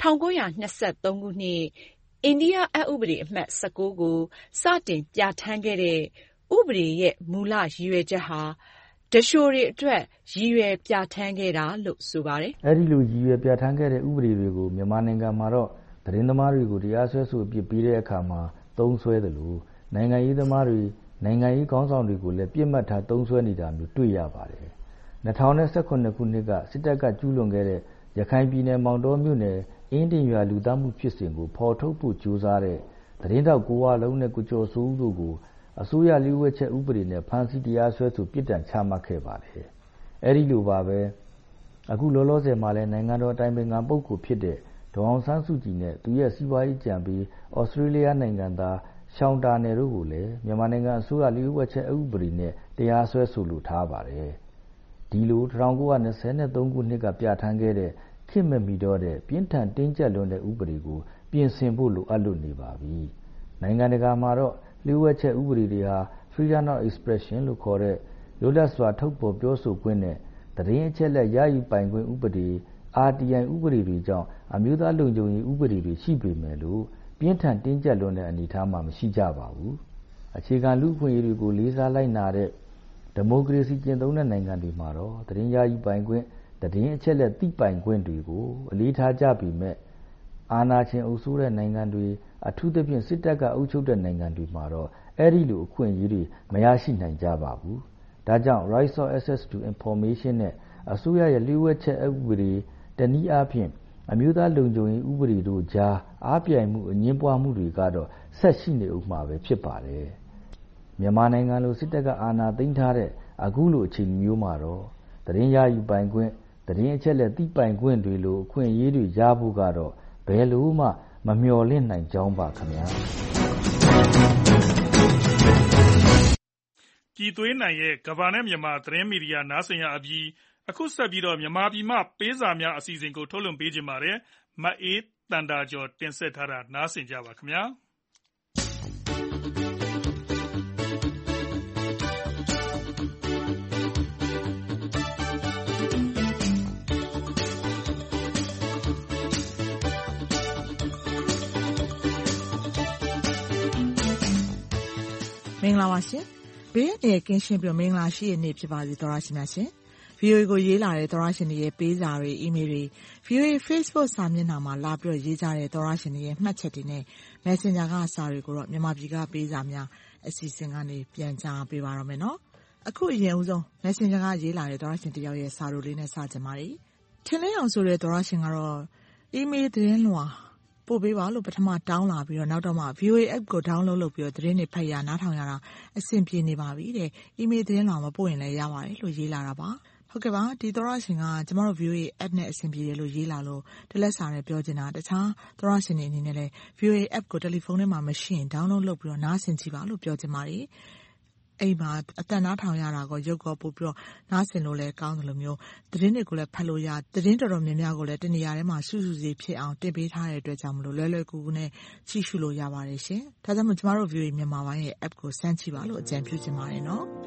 1923ခုနှစ်အိန္ဒိယအက်ဥပဒေအမှတ်19ကိုစတင်ပြဋ္ဌာန်းခဲ့တဲ့ဥပဒေရဲ့မူလရည်ရွယ်ချက်ဟာတရှိုတွေအတွက်ရည်ရွယ်ပြဋ္ဌာန်းခဲ့တာလို့ဆိုပါတယ်။အဲဒီလိုရည်ရွယ်ပြဋ္ဌာန်းခဲ့တဲ့ဥပဒေတွေကိုမြန်မာနိုင်ငံမှာတော့သတင်းသမားတွေကိုတရားစွဲဆိုအပြစ်ပေးတဲ့အခါမှာသုံးစွဲတယ်လို့နိုင်ငံရေးသမားတွေနိုင်ငံရေးခေါင်းဆောင်တွေကိုလည်းပြစ်မှတ်ထားသုံးစွဲနေတာမျိုးတွေ့ရပါတယ်။2019ခုနှစ်ကစစ်တပ်ကကျူးလွန်ခဲ့တဲ့ရခိုင်ပြည်နယ်မောင်တောမြို့နယ်အင်းတင်ရွာလူသတ်မှုဖြစ်စဉ်ကိုဖော်ထုတ်ဖို့ကြိုးစားတဲ့သတင်းတောက်ကိုဝလုံးနဲ့ကိုကျော်စိုးဦးတို့ကိုအစိုးရလျှို့ဝှက်ချက်ဥပဒေနဲ့ဖမ်းဆီးတရားစွဲဆိုပြစ်ဒဏ်ချမှတ်ခဲ့ပါတယ်။အဲဒီလိုပါပဲအခုလောလောဆယ်မှာလည်းနိုင်ငံတော်အတိုင်ပင်ခံပုဂ္ဂိုလ်ဖြစ်တဲ့ဒေါ်အောင်ဆန်းစုကြည်နဲ့သူရဲ့စီးပွားရေးကြံပေးဩစတြေးလျနိုင်ငံသားရှောင်းတာနယ်တို့ကိုလည်းမြန်မာနိုင်ငံအစိုးရလျှို့ဝှက်ချက်ဥပဒေနဲ့တရားစွဲဆိုလိုထားပါတယ်။ဒီလို1923ခုနှစ်ကပြဋ္ဌာန်းခဲ့တဲ့ခေတ်မမီတော့တဲ့ပြင်းထန်တင်းကျပ်လွန်းတဲ့ဥပဒေကိုပြင်ဆင်ဖို့လိုအပ်လို့နေပါပြီ။နိုင်ငံတကာမှာတော့လျှို့ဝှက်ချက်ဥပဒေတွေဟာ Freedom of Expression လို့ခေါ်တဲ့လွတ်လပ်စွာထုတ်ဖော်ပြောဆိုခွင့်နဲ့သတင်းအချက်အလက်ရယူပိုင်ခွင့်ဥပဒေ RTI ဥပဒေတွေကြောင့်အမျိုးသားလုံခြုံရေးဥပဒေတွေရှိပေမဲ့လို့ပြင်းထန်တင်းကျပ်လွန်းတဲ့အနေအထားမှာမရှိကြပါဘူး။အခြေခံလူ့အခွင့်အရေးတွေကိုလေးစားလိုက်နာတဲ့ဒီမိုကရေစီကျင့်သုံးတဲ့နိုင်ငံတွေမှာတော့သတင်းရယူပိုင်ခွင့်သတင်းအချက်အလက်သိပိုင်ခွင့်တွေကိုအလေးထားကြပေမဲ့အာဏာရှင်အုပ်စိုးတဲ့နိုင်ငံတွေအထူးသဖြင့်စစ်တပ်ကအုပ်ချုပ်တဲ့နိုင်ငံတွေမှာတော့အဲဒီလိုအခွင့်အရေးတွေမရရှိနိုင်ကြပါဘူး။ဒါကြောင့် Rights of Access to Information နဲ့အစိုးရရဲ့လျှို့ဝှက်ချက်ဥပဒေတနည်းအားဖြင့်အမျိုးသားလုံခြုံရေးဥပဒေတို့ကြားအားပြိုင်မှုအငြင်းပွားမှုတွေကတော့ဆက်ရှိနေဦးမှာပဲဖြစ်ပါတယ်။မြန်မာနိုင်ငံလိုစစ်တပ်ကအာဏာသိမ်းထားတဲ့အခုလိုအခြေအနေမျိုးမှာတော့သတင်းရယူပိုင်ခွင့်သတင်းအချက်အလက်သိပိုင်ခွင့်တွေလိုအခွင့်အရေးတွေရဖို့ကတော့ဘယ်လိုမှမမျှော်လင့်နိုင်ကြောင်းပါခင်ဗျာ။ပြည်သွေးနိုင်ရဲ့ကမ္ဘာနဲ့မြန်မာသတင်းမီဒီယာနားဆင်ရအပြီးအခုဆက်ပြီးတော့မြန်မာပြည်မှပေးစာများအစီအစဉ်ကိုထုတ်လွှင့်ပေးခြင်းပါတယ်မအေးတန်တာကျော်တင်ဆက်ထားတာနားဆင်ကြပါခင်ဗျာမင်္ဂလာပါရှင်ဘေးရဲ့ကင်းရှင်းပြီးမင်္ဂလာရှိတဲ့နေ့ဖြစ်ပါစေသောရရှိများရှင်VOA ကိုရေးလာတဲ့သောရရှင်တွေရဲ့ပေးစာတွေအီးမေးလ်တွေ VOA Facebook စာမျက်နှာမှာလာပြီးရေးကြတဲ့သောရရှင်တွေရဲ့မှတ်ချက်တွေနဲ့ Messenger ကစာတွေကိုတော့မြန်မာပြည်ကပေးစာများအစီအစဉ်ကနေပြန်ကြားပေးပါရမယ်နော်အခုအရင်ဦးဆုံး Messenger ကရေးလာတဲ့သောရရှင်တယောက်ရဲ့စာတို့လေးနဲ့စကြပါမယ်ထင်လင်းအောင်ဆိုတဲ့သောရရှင်ကတော့အီးမေးလ်သတင်းလွှာပို့ပေးပါလို့ပထမတောင်းလာပြီးတော့နောက်တော့မှ VOA app ကို download လုပ်ပြီးတော့သတင်းတွေဖတ်ရနားထောင်ရတာအဆင်ပြေနေပါပြီတဲ့ email သတင်းလွှာမပို့ရင်လည်းရပါတယ်လို့ရေးလာတာပါဟုတ်ကဲ့ပါဒီသောရရှင်ကကျမတို့ VOA app နဲ့အဆင်ပြေတယ်လို့ရေးလာလို့တလက်စာနဲ့ပြောချင်တာတခြားသောရရှင်တွေအနေနဲ့လည်း VOA app ကိုတယ်လီဖုန်းထဲမှာမရှိရင် download လုပ်ပြီးတော့နားဆင်ကြည့်ပါလို့ပြောချင်ပါတယ်အိမ်မှာအတန်နားထောင်ရတာကိုရုပ်ကောပို့ပြီးတော့နားဆင်လို့လည်းကောင်းတယ်လို့မျိုးသတင်းတွေကိုလည်းဖတ်လို့ရသတင်းတော်တော်များများကိုလည်းတနေရာထဲမှာစုစုစည်းဖြစ်အောင်တင်ပေးထားတဲ့အတွက်ကြောင့်မလို့လွယ်လွယ်ကူကူနဲ့ကြည့်ရှုလို့ရပါတယ်ရှင်။ဒါကြောင့်မို့ကျမတို့ VOA မြန်မာပိုင်းရဲ့ app ကိုစမ်းကြည့်ပါလို့အကြံပြုချင်ပါတယ်နော်။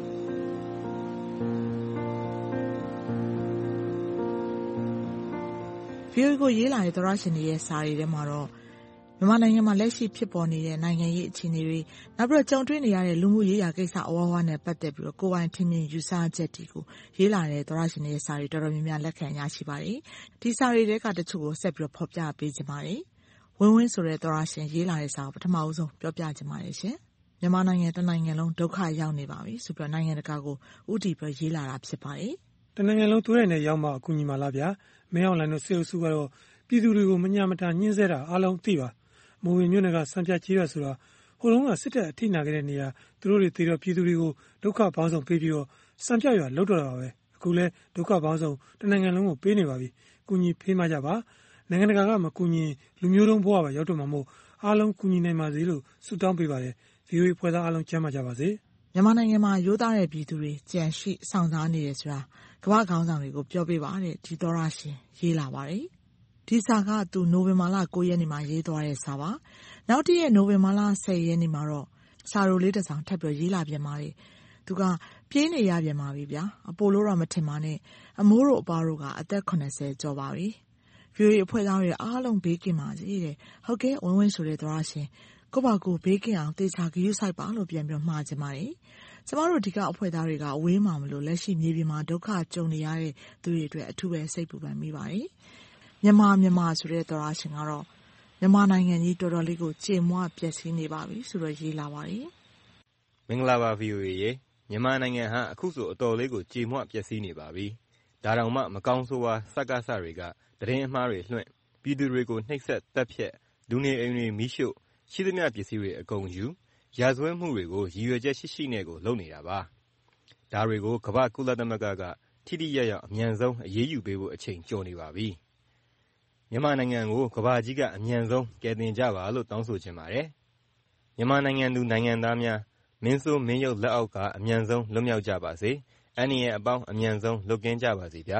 VOA ကိုရေးလာတဲ့သောရရှင်တွေရဲ့စာတွေထဲမှာတော့မြန်မာနိုင်ငံမှာလက်ရှိဖြစ်ပေါ်နေတဲ့နိုင်ငံရေးအခြေအနေတွေနောက်ပြီးတော့ကြုံတွေ့နေရတဲ့လူမှုရေးရာကိစ္စအဝဝနဲ့ပတ်သက်ပြီးတော့ကိုယ်ပိုင်ထင်မြင်ယူဆချက်တွေကိုရေးလာတဲ့သောရရှင်တွေရဲ့စာတွေတော်တော်များများလက်ခံရရှိပါတယ်။ဒီစာတွေထဲကတချို့ကိုဆက်ပြီးတော့ဖော်ပြပေးချင်ပါတယ်။ဝင်းဝင်းဆိုတဲ့သောရရှင်ရေးလာတဲ့စာကိုပထမဦးဆုံးပြောပြချင်ပါတယ်ရှင်။မြန်မာနိုင်ငံတစ်နိုင်ငံလုံးဒုက္ခရောက်နေပါပြီဆိုပြီးတော့နိုင်ငံတကာကိုဥတီပြီးရေးလာတာဖြစ်ပါတယ်။တနိုင်ငံလုံးသွေးရည်နဲ့ရောက်မှအကူအညီမလားဗျာ။မင်းအောင်လှိုင်တို့စေအုပ်စုကတော့ပြည်သူတွေကိုမညာမတာညှင်းဆဲတာအားလုံးသိပါ။မိုးဝင်မြို့နယ်ကစံပြကြီးရဆိုတာဟိုတုန်းကစစ်တပ်အထိနာခဲ့တဲ့နေရာသူတို့တွေသေတော့ပြည်သူတွေကိုဒုက္ခပေါင်းစုံပေးပြီးတော့စံပြရွာလှုပ်တော့တာပါပဲအခုလဲဒုက္ခပေါင်းစုံတနိုင်ငံလုံးကိုပေးနေပါပြီကုညီဖေးမှကြပါနိုင်ငံတကာကမကူညီလူမျိုးတုံးဘဝပါရောက်တော့မှာမို့အားလုံးကူညီနိုင်ပါစေလို့ဆုတောင်းပေးပါတယ် VOA ဖွဲ့သားအားလုံးကျမ်းမာကြပါစေမြန်မာနိုင်ငံမှာရိုးသားတဲ့ပြည်သူတွေကြံရှိဆောင်စားနေရဆိုတာကမ္ဘာခေါင်းဆောင်တွေကိုပြောပြပါတဲ့ဒီသောရရှင်ရေးလာပါတယ်ဒီစာကသူနိုဝင်ဘာလ9ရက်နေ့မှာရေးသွားတဲ့စာပါနောက်တည့်ရက်နိုဝင်ဘာလ10ရက်နေ့မှာတော့စာရိုလေးတစ်စောင်ထပ်ပြီးရေးလာပြန်ပါတယ်သူကပြေးနေရပြန်ပါပြီဗျာအပိုလို့တော့မထင်ပါနဲ့အမိုးတို့အပါတို့ကအသက်80ကျော်ပါပြီ VOA အဖွဲ့သားတွေအားလုံးဘေးကင်းပါစေတဲ့ဟုတ်ကဲ့ဝင်းဝင်းဆိုတဲ့သောရရှင်ကိုပါကိုဘေးကင်းအောင်တေချာဂရုစိုက်ပါလို့ပြန်ပြီးမှားချင်ပါတယ်ကျမတို့ဒီကအဖွဲ့သားတွေကအဝေးမှာမလို့လက်ရှိမြေပြင်မှာဒုက္ခကြုံနေရတဲ့သူတွေအတွက်အထူးပဲစိတ်ပူပန်မိပါတယ်မြန်မာဆိုတဲ့သောရရှင်ကတော့မြန်မာနိုင်ငံကြီးတော်တော်လေးကိုကြေမွပျက်စီးနေပါပြီဆိုတော့ရေးလာပါတယ်မင်္ဂလာပါ VOA ရေမြန်မာနိုင်ငံဟာအခုဆိုအတော်လေးကိုကြေမွပျက်စီးနေပါပြီဒါတောင်မှမကောင်းဆိုးဝါးစကားစတွေကသတင်းအမှားတွေလွှင့်ပြည်သူတွေကိုနှိပ်စက်တပ်ဖြတ်လူနေအိမ်တွေမိရှို့ရှိသမျှပစ္စည်းတွေအကုန်ယူရာဇဝတ်မှုတွေကိုရည်ရွယ်ချက်ရှိနဲ့ကိုလုပ်နေတာပါဒါတွေကိုကမ္ဘာကုလသမဂ္ဂကထိထိရောက်ရောက်အမြန်ဆုံးအရေးယူပေးဖို့အချိန်ကျော်နေပါပြီမြန်မာနိုင်ငံကိုကမ္ဘာကြီးကအမြန်ဆုံးကယ်တင်ကြပါလို့တောင်းဆိုချင်ပါတယ်မြန်မာနိုင်ငံသူနိုင်ငံသားများမင်းဆိုးမင်းရုပ်လက်အောက်ကအမြန်ဆုံးလွတ်မြောက်ကြပါစေအန္တရာယ်အပေါင်းအမြန်ဆုံးလွတ်ကင်းကြပါစေဗျာ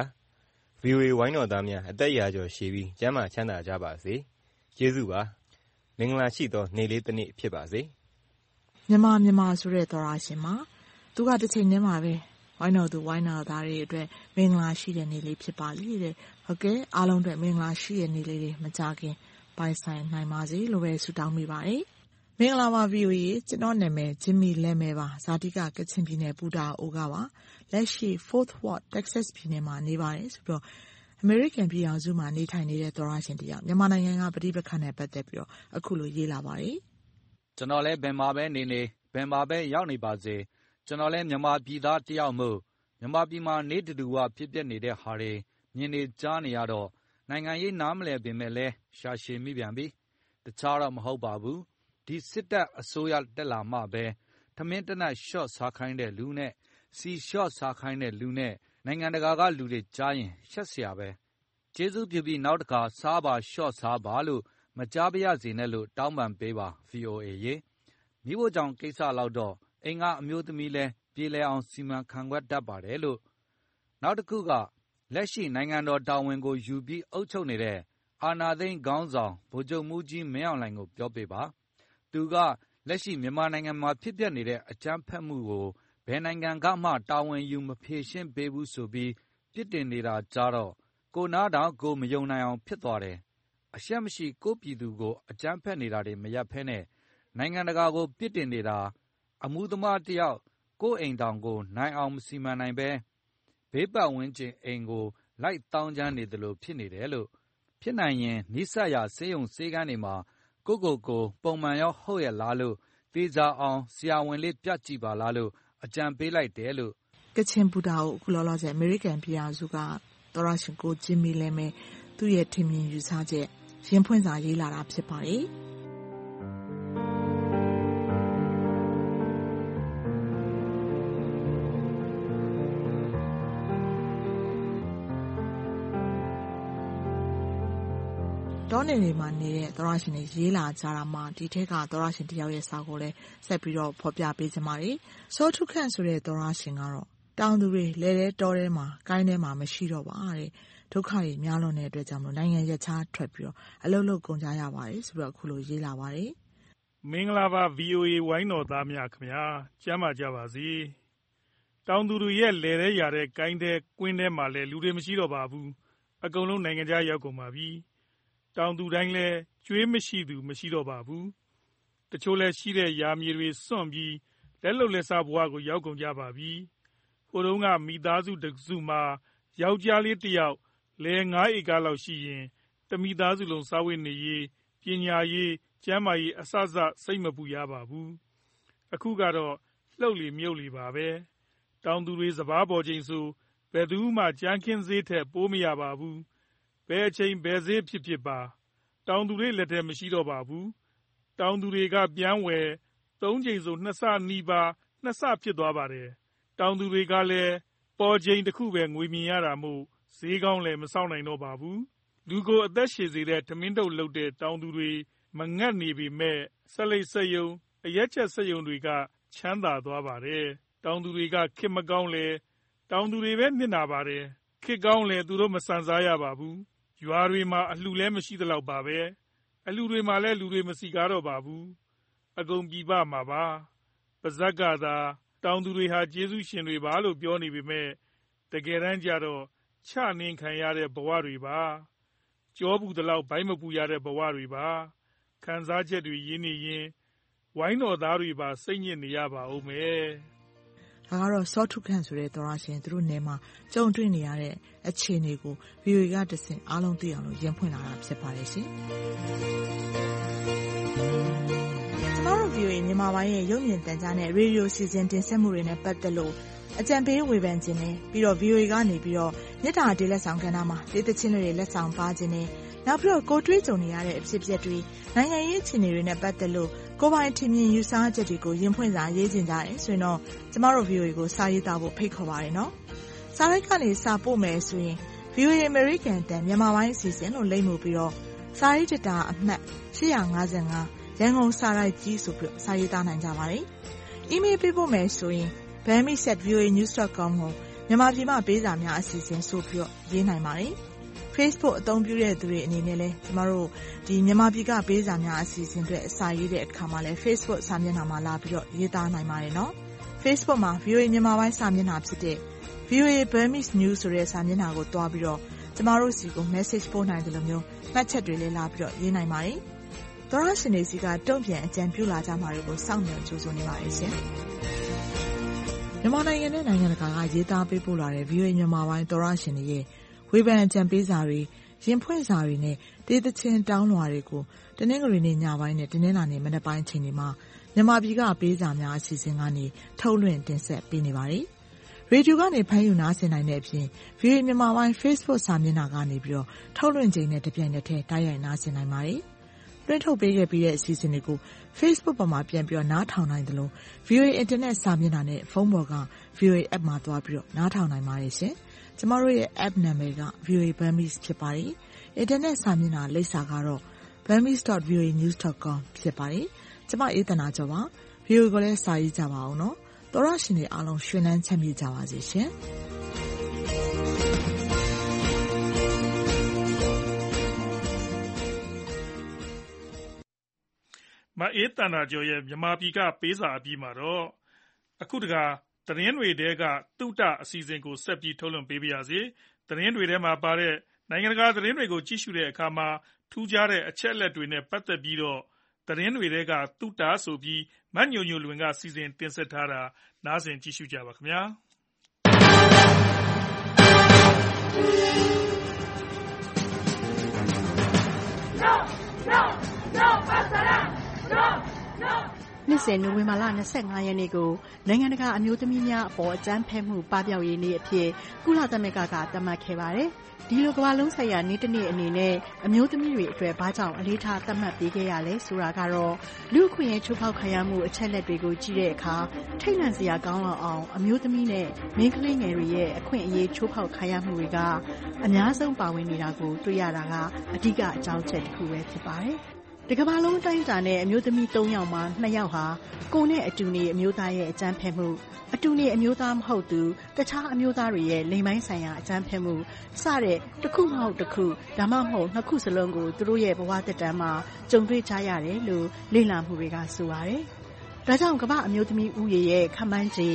VOA ဝိုင်းတော်သားများအသက်ရာကျော်ရှည်ပြီးကျန်းမာချမ်းသာကြပါစေကျေးဇူးပါမင်္ဂလာရှိသောနေ့လေးတစ်နေ့ဖြစ်ပါစေမြန်မာဆိုတဲ့သောရရှင်မှာသူကတစ်ချိန်တည်းမှာပဲဝိုင်းတော်သူဝိုင်းတော်သားတွေအတွက်မင်္ဂလာရှိတဲ့နေ့လေးဖြစ်ပါလိမ့်တဲ့ဟုတ်ကဲ့အားလုံးအတွက်မင်္ဂလာရှိတဲ့နေ့လေးတွေမကြခင်ပိုင်ဆိုင်နိုင်ပါစေလို့ပဲဆုတောင်းမိပါတယ်မင်္ဂလာပါ VOA ကျွန်တော်နာမည်ဂျင်မီလဲမဲပါဇာတိကကချင်ပြည်နယ်ပူတာအိုကပါလက်ရှိ Fort Worth Texas ပြည်နယ်မှာနေပါတယ်ဆိုတော့အမေရိကန်ပြည်ထောင်စုမှာနေထိုင်နေတဲ့သောရရှင်တယောက်မြန်မာနိုင်ငံကပဋိပက္ခနဲ့ပတ်သက်ပြီးတော့အခုလိုရေးလာပါတယ်ကျွန်တော်လည်းဘယ်မှာပဲနေဘယ်မှာပဲရောက်နေပါစေကျွန်တော်လည်းမြန်မာပြည်သားတယောက်မို့မြန်မာပြည်မှာနေတူဝဖြစ်ပျက်နေတဲ့ဟာတွေမြင်နေကြားနေရတော့နိုင်ငံရေးနားမလည်ပင်မဲ့လဲရှာရှည်မိပြန်ပြီတခြားတော့မဟုတ်ပါဘူးဒီစစ်တပ်အစိုးရတက်လာမှပဲထမင်းတနတ်ရှော့စားခိုင်းတဲ့လူနဲ့စီရှော့စားခိုင်းတဲ့လူနဲ့နိုင်ငံတကာကလူတွေကြားရင်ရှက်เสียပဲကျေးဇူးပြုပြီးနောက်တစ်ခါစားပါရှော့စားပါလို့မကြားပါရစေနဲ့လို့တောင်းပန်ပေးပါ VOA ရေမိဖို့ကြောင့်ကိစ္စလောက်တော့အိမ်ကအမျိုးသမီးလဲပြေလဲအောင်စီမံခန့်ခွဲတတ်ပါတယ်လို့နောက်တစ်ခုကလက်ရှိနိုင်ငံတော်တာဝန်ကိုယူပြီးအုပ်ချုပ်နေတဲ့အာဏာသိမ်းခေါင်းဆောင်ဗိုလ်ချုပ်မှူးကြီးမင်းအောင်လှိုင်ကိုပြောပေးပါသူကလက်ရှိမြန်မာနိုင်ငံမှာဖြစ်ပျက်နေတဲ့အကြမ်းဖက်မှုကိုဘယ်နိုင်ငံကမှတာဝန်ယူမဖြေရှင်းပေးဘူးဆိုပြီးပြစ်တင်နေတာကြတော့ကိုနားတောင်ကိုမယုံနိုင်အောင်ဖြစ်သွားတယ်အရှက်မရှိကိုပြည်သူကိုအကြမ်းဖက်နေတာတွေမရပ်ဖဲနဲ့နိုင်ငံတကာကိုပြစ်တင်နေတာအမှုသမားတယောက်ကိုအိမ်တောင်ကိုနိုင်အောင်မစီမံနိုင်ပဲဘေးပတ်ဝန်းကျင်အိမ်ကိုလိုက်တောင်းချမ်းနေတယ်လို့ဖြစ်နေတယ်လို့ဖြစ်နိုင်ရင်နိစ္စရာဆေးရုံဆေးကန်းတွေမှာကိုပုံမှန်ရောဟုတ်ရဲ့လားလို့သေချာအောင်ဆရာဝန်လေးပြကြည့်ပါလားလို့အကြံပေးလိုက်တယ်လို့ကချင်ဘူတာကိုအခုလောလောဆယ်အမေရိကန်ပြည်ထောင်စုကသောရရှင်ကိုဂျင်မီလဲမဲသူ့ရဲ့ထင်မြင်ယူဆချက်ရင်ဖွင့်စာရေးလာတာဖြစ်ပါတယ်တောနယ်တွေမှာနေတဲ့သောရရှင်တွေရေးလာကြတာမှာဒီထက်ကသောရရှင်တယောက်ရဲ့စာကိုလည်းဆက်ပြီးတော့ဖော်ပြပေးချင်ပါတယ်စောထုခန့်ဆိုတဲ့သောရရှင်ကတော့တောင်သူတွေလဲလဲတောထဲမှာကိုင်းထဲမှာမရှိတော့ပါတဲ့ဒုက္ခတွေများလွန်တဲ့အတွက်ကြောင့်မလို့နိုင်ငံရက်ခြားထွက်ပြီးတော့အလုပ်လုပ်ကုန်ကြရပါတယ်ဆိုတော့အခုလိုရေးလာပါတယ်မင်္ဂလာပါ VOA ဝိုင်းတော်သားများခင်ဗျာကျမ်းမာကြပါစေတောင်သူတွေရဲ့လဲရဲရတဲ့ကိုင်းတဲ့ကွင်းထဲမှာလဲလူတွေမရှိတော့ပါဘူးအကုန်လုံးနိုင်ငံခြားရောက်ကုန်ပါပြီတောင်သူတိုင်းလဲကျွေးမရှိသူမရှိတော့ပါဘူးတချို့လဲရှိတဲ့ယာမြေတွေစွန့်ပြီးလက်လုံလက်စားဘဝကိုရောက်ကုန်ကြပါပြီဟိုတုန်းကမိသားစုတစ်စုမှာယောက်ျားလေးတစ်ယောက်လဲ9 ဧကလောက်ရှိရင်တမိသားစုလုံးစားဝတ်နေရေးပညာရေးကျန်းမာရေးအစစစိတ်မပူရပါဘူးအခုကတော့လှုပ်လေမြုပ်လေပါပဲတောင်သူတွေစပားပေါ်ချိန်ဆိုဘယ်သူမှကြမ်းခင်းဈေးထက်ပိုးမရပါဘူးဘယ်အချိန်ဘယ်ဈေးဖြစ်ဖြစ်ပါတောင်သူတွေလက်ထဲမရှိတော့ပါဘူးတောင်သူတွေကပြန်ဝယ်3 ချိန်ဆို2 ဆနီးပါး2 ဆဖြစ်သွားပါတယ်တောင်သူတွေကလည်းပေါ်ချိန်တစ်ခုပဲငွေမြင်ရတာမို့ဈေးကောင်းလည်းမဆောင်နိုင်တော့ပါဘူးလူကိုအသက်ရှည်စေတဲ့ထမင်းတုပ်လုပ်တဲ့တောင်သူတွေမငတ်နေပေမဲ့ဆက်လိပ်ဆက်ယုံအရက်ချက်ဆက်ယုံတွေကချမ်းသာသွားပါတယ်တောင်သူတွေကခေတ်မကောင်းလေတောင်သူတွေပဲနစ်နာပါတယ်ခေတ်ကောင်းလေသူတို့မဆန်စားရပါဘူးရွာတွေမှာအလှလည်းမရှိသလောက်ပါပဲအလှတွေမှာလည်းလူတွေမစီကားတော့ပါဘူးအကုန်ပြပမှာပါပါဇက်ကသာတောင်သူတွေဟာကျေးဇူးရှင်တွေပါလို့ပြောနေပေမဲ့တကယ်တမ်းကျတော့ချနှင်းခံရတဲ့ဘဝတွေပါကြောဘူးတလောက်ဘိုင်းမပူရတဲ့ဘဝတွေပါခံစားချက်တွေရင်းနေရင်ဝိုင်းတော်သားတွေပါစိတ်ညစ်နေရပါဦးမယ်ဒါကတော့စောထုခန့်ဆိုတဲ့သောရရှင်သူတို့နယ်မှာကြုံတွေ့နေရတဲ့အခြေအနေကို VOA ကတဆင့်အားလုံးသိအောင်လို့ရင်ဖွင့်လာတာဖြစ်ပါတယ်ရှင်ကျွန်တော်တို့ VOA မြန်မာပိုင်းရဲ့ရုပ်မြင်သံကြားနဲ့ရေဒီယိုစီစဉ်တင်ဆက်မှုတွေနဲ့ပတ်သက်လို့အကြံပေးဝေဖန်ခြင်းနဲ့ပြီးတော့ VOA ကနေပြီးတော့မြစ်တာတေးလက်ဆောင်ကဏ္ဍမှာဒေသချင်းတွေလက်ဆောင်ပါခြင်းနဲ့နောက်ပြီးတော့ကိုတွေးကြုံနေရတဲ့အဖြစ်အပျက်တွေနိုင်ငံရေးအခြေအနေတွေနဲ့ပတ်သက်လို့ကိုယ်ပိုင်ထင်မြင်ယူဆချက်တွေကိုရင်ဖွင့်စာရေးခြင်းကြတယ်ဆိုရင်တော့ကျမတို့ VOA ကိုစာရေးသားဖို့ဖိတ်ခေါ်ပါတယ်နော်စာရိုက်ကနေစာပို့မယ်ဆိုရင် VOA American တန်မြန်မာပိုင်းအစီအစဉ်လို့လိမ့်မှုပြီးတော့စာရေးတတာအမှတ်855ရန်ကုန်စာရိုက်ကြီးဆိုပြီးစာရေးသားနိုင်ကြပါတယ်အီးမေးလ်ပေးပို့မယ်ဆိုရင်bami@voanews.com ကိုမြန်မာပြည်မှာပေးစာများအစီအစဉ်ဆိုပြီးတော့ရေးနိုင်ပါတယ်Facebook အသုံးပြုတဲ့သူတွေအနေနဲ့လည်းကျမတို့ဒီမြန်မာပြည်ကပေးစာများအစီအစဉ်တွေအစာရေးတဲ့အခါမှာလည်း Facebook စာမျက်နှာမှာလာပြီးတော့ရေးသားနိုင်ပါတယ်နော် Facebook မှာ VOA မြန်မာပိုင်းစာမျက်နှာဖြစ်တဲ့ VOA Burmese News ဆိုတဲ့စာမျက်နှာကိုတွားပြီးတော့ကျမတို့စီကို message ပို့နိုင်တယ်လို့မျိုးမှတ်ချက်တွေလည်းလာပြီးတော့ရေးနိုင်ပါတယ်သောရရှင်တွေစီကတုံ့ပြန်အကြံပြုလာကြမှာတွေကိုစောင့်မျှော်ကြိုးဆိုနေပါတယ်ရှင်မြန်မာနိုင်ငံနဲ့နိုင်ငံတကာကရေးသားပေးပို့လာတဲ့ VOA မြန်မာပိုင်းသောရရှင်တွေရဲ့ဝေဖန်အကြံပေးစာတွေရင်ဖွင့်စာတွေနဲ့ဒေသချင်းတောင်းလွှာတွေကိုတနင်္ဂနွေနေ့ညပိုင်းနဲ့တနင်္လာနေ့မနက်ပိုင်းအချိန်တွေမှာမြန်မာပြည်ကပေးစာများအစီအစဉ်ကနေထုတ်လွှင့်တင်ဆက်ပေးနေပါတယ်။ရေဒီယိုကနေဖမ်းယူနားဆင်နိုင်တဲ့အပြင် VOA မြန်မာပိုင်း Facebook စာမျက်နှာကနေပြီးတော့ထုတ်လွှင့်ချိန်နဲ့တပြိုင်နက်တည်းတိုက်ရိုက်နားဆင်နိုင်ပါတယ်။လွှင့်ထုတ်ပေးခဲ့ပြီးတဲ့အစီအစဉ်တွေကို Facebook ပေါ်မှာပြန်ပြီးတော့နားထောင်နိုင်တယ်လို့ VOA Internet စာမျက်နှာနဲ့ဖုန်းပေါ်က VOA App မှာသွားပြီးတော့နားထောင်နိုင်ပါတယ်ရှင်။ကျမတို့ရဲ့ App နာမည်က VOA Burmese ဖြစ်ပါတယ်။ Internet စာမျက်နှာလိပ်စာကတော့ burmese.voanews.com ဖြစ်ပါတယ်။ကျမအေးသနာကျော်ပါ။ VOA ကိုလည်းစာရေးကြပါအောင်နော်။သောရရှင်တွေအားလုံးရွှင်လန်းချမ်းမြေ့ကြပါစေရှင်။မအေးသနာကျော်ရဲ့မြန်မာပြည်ကပေးစာအပြီးမှာတော့အခုတခါသတင်းတွေတဲကတုတအစီအစဉ်ကိုဆက်ပြီးထုတ်လွှင့်ပေးပါရစေသတင်းတွေထဲမှာပါတဲ့နိုင်ငံတကာသတင်းတွေကိုကြည့်ရှုတဲ့အခါမှာထူးခြားတဲ့အချက်အလက်တွေနဲ့ပတ်သက်ပြီးတော့သတင်းတွေတဲကတုတဆိုပြီးမညိုညိုလွင်ကစီစဉ်တင်ဆက်ထားတာနားဆင်ကြည့်ရှုကြပါခင်ဗျာနှစ်စဉ်နိုဝင်ဘာလ25ရက်နေ့ကိုနိုင်ငံတကာအမျိုးသမီးများအပေါ်အကြမ်းဖက်မှုပပျောက်ရေးနေ့အဖြစ်ကုလသမဂ္ဂကသတ်မှတ်ခဲ့ပါတယ်။ဒီလိုကမ္ဘာလုံးဆိုင်ရာနေ့တစ်နေ့အနေနဲ့အမျိုးသမီးတွေအတွက်ဘာကြောင့်အလေးထားသတ်မှတ်ပေးခဲ့ရလဲဆိုတာကတော့လူ့အခွင့်အရေးချိုးဖောက်ခံရမှုအချက်အလက်တွေကိုကြည့်တဲ့အခါထိတ်လန့်စရာကောင်းလောက်အောင်အမျိုးသမီးနဲ့မိန်းကလေးငယ်တွေရဲ့အခွင့်အရေးချိုးဖောက်ခံရမှုတွေကအများဆုံးပါဝင်နေတာကိုတွေ့ရတာကအဓိကအကြောင်းချက်တစ်ခုပဲဖြစ်ပါတယ်။ဒီကမ္ဘာလုံးအတိုင်းအတာနဲ့အမျိုးသမီး3ယောက်မှာ2ယောက်ဟာကိုယ်နဲ့အတူနေအမျိုးသားရဲ့အကြမ်းဖက်မှုအတူနေအမျိုးသားမဟုတ်သူတခြားအမျိုးသားတွေရဲ့လိင်ပိုင်းဆိုင်ရာအကြမ်းဖက်မှုစတဲ့တစ်ခုမဟုတ်တစ်ခုဒါမှမဟုတ်နှစ်ခုစလုံးကိုသူတို့ရဲ့ဘဝသက်တမ်းမှာကြုံတွေ့ကြရတယ်လို့လေ့လာမှုတွေကဆိုပါတယ်။ဒါကြောင့်ကမ္ဘာအမျိုးသမီးဥယျာဉ်ရဲ့ခန့်မှန်းခြေ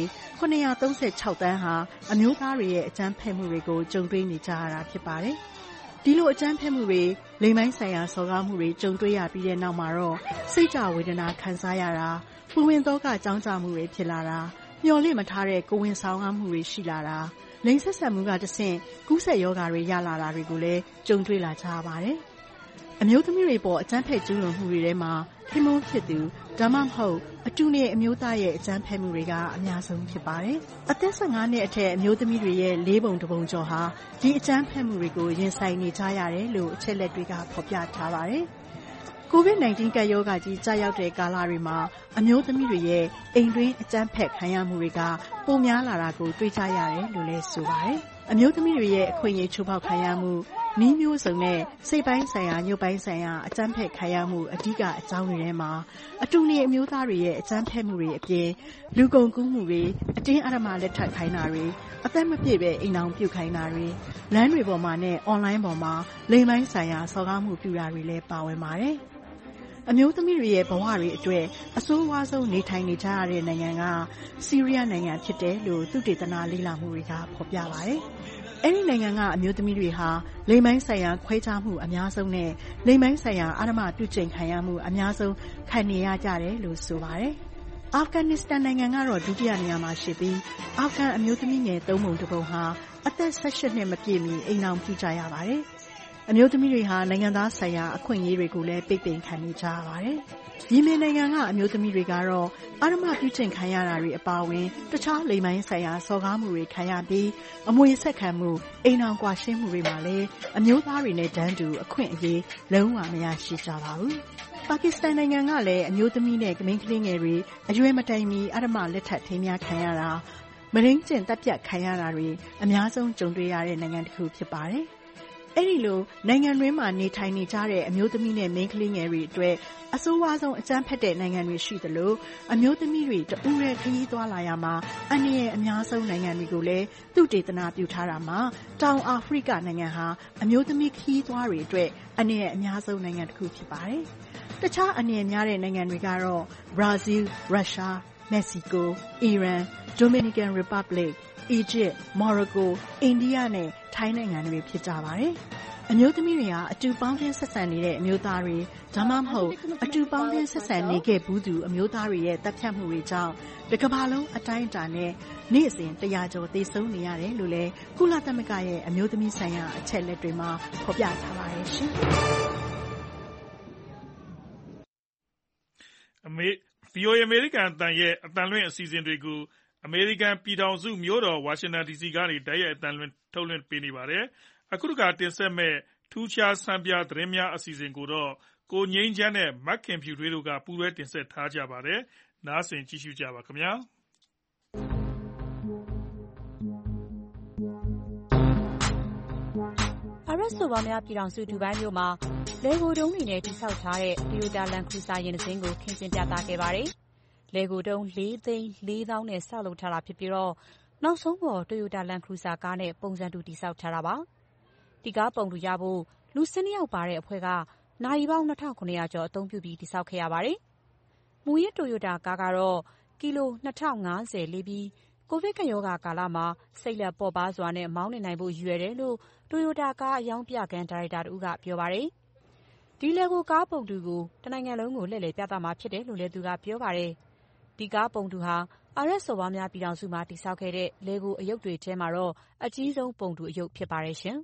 936တန်းဟာအမျိုးသားတွေရဲ့အကြမ်းဖက်မှုတွေကိုကြုံတွေ့နေကြရတာဖြစ်ပါတယ်။ဒီလိုအကြမ်းဖက်မှုတွေလိင်ပိုင်းဆိုင်ရာစော်ကားမှုတွေကြုံတွေ့ရပြီးတဲ့နောက်မှာတော့စိတ်ကြဝေဒနာခံစားရတာပူဝင်သောကကြောင်းကြမှုတွေဖြစ်လာတာမျှော်လင့်မထားတဲ့ကိုယ်ဝန်ဆောင်မှုတွေရှိလာတာလိင်ဆက်ဆံမှုကတဆင့်ကူးစက်ရောဂါတွေရလာတာတွေကိုလည်းကြုံတွေ့လာကြရပါတယ်။အမျိုးသမီးတွေပေါ်အကြမ်းဖက်ကျူးလွန်မှုတွေထဲမှာခင်မုန်းဖြစ်သူဒါမှမဟုတ်အတူနေအမျိုးသားရဲ့အကြမ်းဖက်မှုတွေကအများဆုံးဖြစ်ပါတယ်။အသက်15နှစ်အထက်အမျိုးသမီးတွေရဲ့4ပုံ1ပုံကျော်ဟာဒီအကြမ်းဖက်မှုတွေကိုရင်ဆိုင်နေကြရတယ်လို့အချက်လက်တွေကဖော်ပြထားပါတယ်။ COVID-19 ကပ်ရောဂါကြီးကြာရောက်တဲ့ကာလတွေမှာအမျိုးသမီးတွေရဲ့အိမ်တွင်းအကြမ်းဖက်ခံရမှုတွေကပိုများလာတာကိုတွေ့ကြရတယ်လို့လည်းဆိုပါတယ်။အမျိုးသမီးတွေရဲ့အခွင့်အရေးချိုးဖောက်ခံရမှုနည်းမျိုးစုံနဲ့စိတ်ပိုင်းဆိုင်ရာညှို့ပိုင်းဆိုင်ရာအကြမ်းဖက်ခံရမှုအဓိကအကြောင်းတွေထဲမှာအတူနေအမျိုးသားတွေရဲ့အကြမ်းဖက်မှုတွေအပြင်လူကုန်ကူးမှုတွေအတင်းအဓမ္မလက်ထပ်ခိုင်းတာတွေအသက်မပြည့်ပဲအိမ်အောင်ပြုတ်ခိုင်းတာတွေလမ်းတွေပေါ်မှာနဲ့အွန်လိုင်းပေါ်မှာလိင်ပိုင်းဆိုင်ရာစော်ကားမှုပြုတာတွေလည်းပါဝင်ပါတယ်။အမျိုးသမီးတွေရဲ့ဘဝတွေအတွက်အဆိုးဝါးဆုံးနေထိုင်နေကြရတဲ့နိုင်ငံကဆီးရီးယားနိုင်ငံဖြစ်တယ်လို့သုတေသနလေ့လာမှုတွေကဖော်ပြပါတယ်။အဲဒီနိုင်ငံကအမျိုးသမီးတွေဟာလိင်ပိုင်းဆိုင်ရာခွဲခြားမှုအများဆုံးနဲ့လိင်ပိုင်းဆိုင်ရာအဓမ္မပြုကျင့်ခံရမှုအများဆုံးခံနေရကြတယ်လို့ဆိုပါတယ်။အာဖဂန်နစ္စတန်နိုင်ငံကတော့ဒုတိယနေရာမှာရှိပြီးအာဖဂန်အမျိုးသမီးငယ်3ပုံ1ပုံဟာအသက်18နှစ်မပြည့်မီအိမ်အောင်ပြုကြရပါတယ်။အမျိုးသမီးတွေဟာနိုင်ငံသားဆိုင်ရာအခွင့်အရေးတွေကိုလည်းပိတ်ပင်ခံနေကြရပါတယ်။ယီမင်နိုင်ငံကအမျိုးသမီးတွေကတော့အဓမ္မပြုကျင့်ခံရတာတွေအပါအဝင်တခြားလိင်ပိုင်းဆိုင်ရာစော်ကားမှုတွေခံရပြီးအမွေဆက်ခံမှုအိမ်အောင်ကွာရှင်းမှုတွေမှာလည်းအမျိုးသားတွေနဲ့တန်းတူအခွင့်အရေးလုံးဝမရရှိကြပါဘူး။ပါကစ္စတန်နိုင်ငံကလည်းအမျိုးသမီးနဲ့မိန်းကလေးငယ်တွေအရွယ်မတိုင်မီအဓမ္မလက်ထပ်ထိမ်းမြားခံရတာမရင်းကျင့်တပ်ဖြတ်ခံရတာတွေအများဆုံးကြုံတွေ့ရတဲ့နိုင်ငံတစ်ခုဖြစ်ပါတယ်။အဲ့ဒီလိုနိုင်ငံတွင်းမှာနေထိုင်နေကြတဲ့အမျိုးသမီးနဲ့မိန်းကလေးငယ်တွေအတွက်အဆိုးဝါးဆုံးအကြမ်းဖက်တဲ့နိုင်ငံတွေရှိသလိုအမျိုးသမီးတွေတူရဲခရီးသွားလာရမှာအန္တရာယ်အများဆုံးနိုင်ငံတွေကိုလည်းသုတေသနပြုထားတာမှာတောင်အာဖရိကနိုင်ငံဟာအမျိုးသမီးခရီးသွားတွေအတွက်အန္တရာယ်အများဆုံးနိုင်ငံတစ်ခုဖြစ်ပါတယ်။တခြားအန္တရာယ်များတဲ့နိုင်ငံတွေကတော့ဘရာဇီး၊ရုရှား၊မက္ကဆီကို၊အီရန်၊ဒိုမီနီကန်ရီပတ်ဘလစ်၊အီဂျစ်၊မော်ရိုကို၊အိန္ဒိယနဲ့ထိုင်းနိုင်ငံတွေဖြစ်ကြပါတယ်။အမျိုးသမီးတွေဟာအတူပေါင်းခြင်းဆက်ဆံနေတဲ့အမျိုးသားတွေဒါမှမဟုတ်အတူပေါင်းခြင်းဆက်ဆံနေခဲ့ဘူးသူအမျိုးသားတွေရဲ့တပ်ဖြတ်မှုတွေကြောင့်တစ်ကမ္ဘာလုံးအတိုင်းအတာနဲ့နေ့စဉ်100ကျော်သေဆုံးနေရတယ်လို့လည်းကုလသမဂ္ဂရဲ့အမျိုးသမီးဆိုင်ရာအချက်လက်တွေမှာဖော်ပြထားပါတယ်ရှင်။ VOA အမေရိကန်အသံရဲ့အသံလွှင့်အစီအစဉ်တွေကိုအမေရိကန်ပြည်ထောင်စုမြို့တော်ဝါရှင်တန် DC ကနေတိုက်ရိုက်အသံလွှင့်ထုတ်လွှင့်ပေးနေပါတယ်။အခုတစ်ခါတင်ဆက်မဲ့ထူးခြားဆန်းပြသတင်းများအစီအစဉ်ကိုတော့ကိုငြိမ်းချမ်းနဲ့မခင်ဖြူထွေးတို့ကပူးတွဲတင်ဆက်ထားကြပါတယ်။နားဆင်ကြည့်ရှုကြပါခင်ဗျာ။အာရပ်စော်ဘွားများပြည်ထောင်စုဒူဘိုင်းမြို့မှာလေဂိုတုံးတွေနဲ့တိစောက်ထားတဲ့ Toyota Land Cruiser ယာဉ်တစ်စင်းကိုခင်းကျင်းပြသခဲ့ပါတယ်။လေဂိုတုံး4,400,000 နဲ့ဆောက်လုပ်ထားတာဖြစ်ပြီးတော့နောက်ဆုံးပေါ် Toyota Land Cruiser ကားနဲ့ပုံစံတူတိစောက်ထားတာပါ။ဒီကားပုံတူရဖို့လူ12ယောက်ပါတဲ့အဖွဲ့ကနာရီပေါင်း 2,900 ကျော်အသုံးပြုပြီးတိစောက်ခဲ့ရပါတယ်။မူရင်း Toyota ကားကတော့ကီလို 2,050 လေးပြီးကိုဗစ်ကပ်ရောဂါကာလမှာစိတ်လက်ပေါ့ပါးစွာနဲ့မောင်းနေနိုင်ဖို့ရည်ရွယ်တယ်လို့ Toyota ကားအရောင်းပြခန်းဒါရိုက်တာတဦးကပြောပါတယ်။ဒီလေဂိုကားပုံတူကိုတနိုင်ငံလုံးကိုလှည့်လည်ပြသမှာဖြစ်တယ်လို့လည်းသူကပြောပါတယ်။ဒီကားပုံတူဟာအာရပ်စော်ဘွားများပြည်ထောင်စုမှာတည်ဆောက်ခဲ့တဲ့လေဂိုအရုပ်တွေထဲမှာတော့အကြီးဆုံးပုံတူအရုပ်ဖြစ်ပါတယ်ရှင်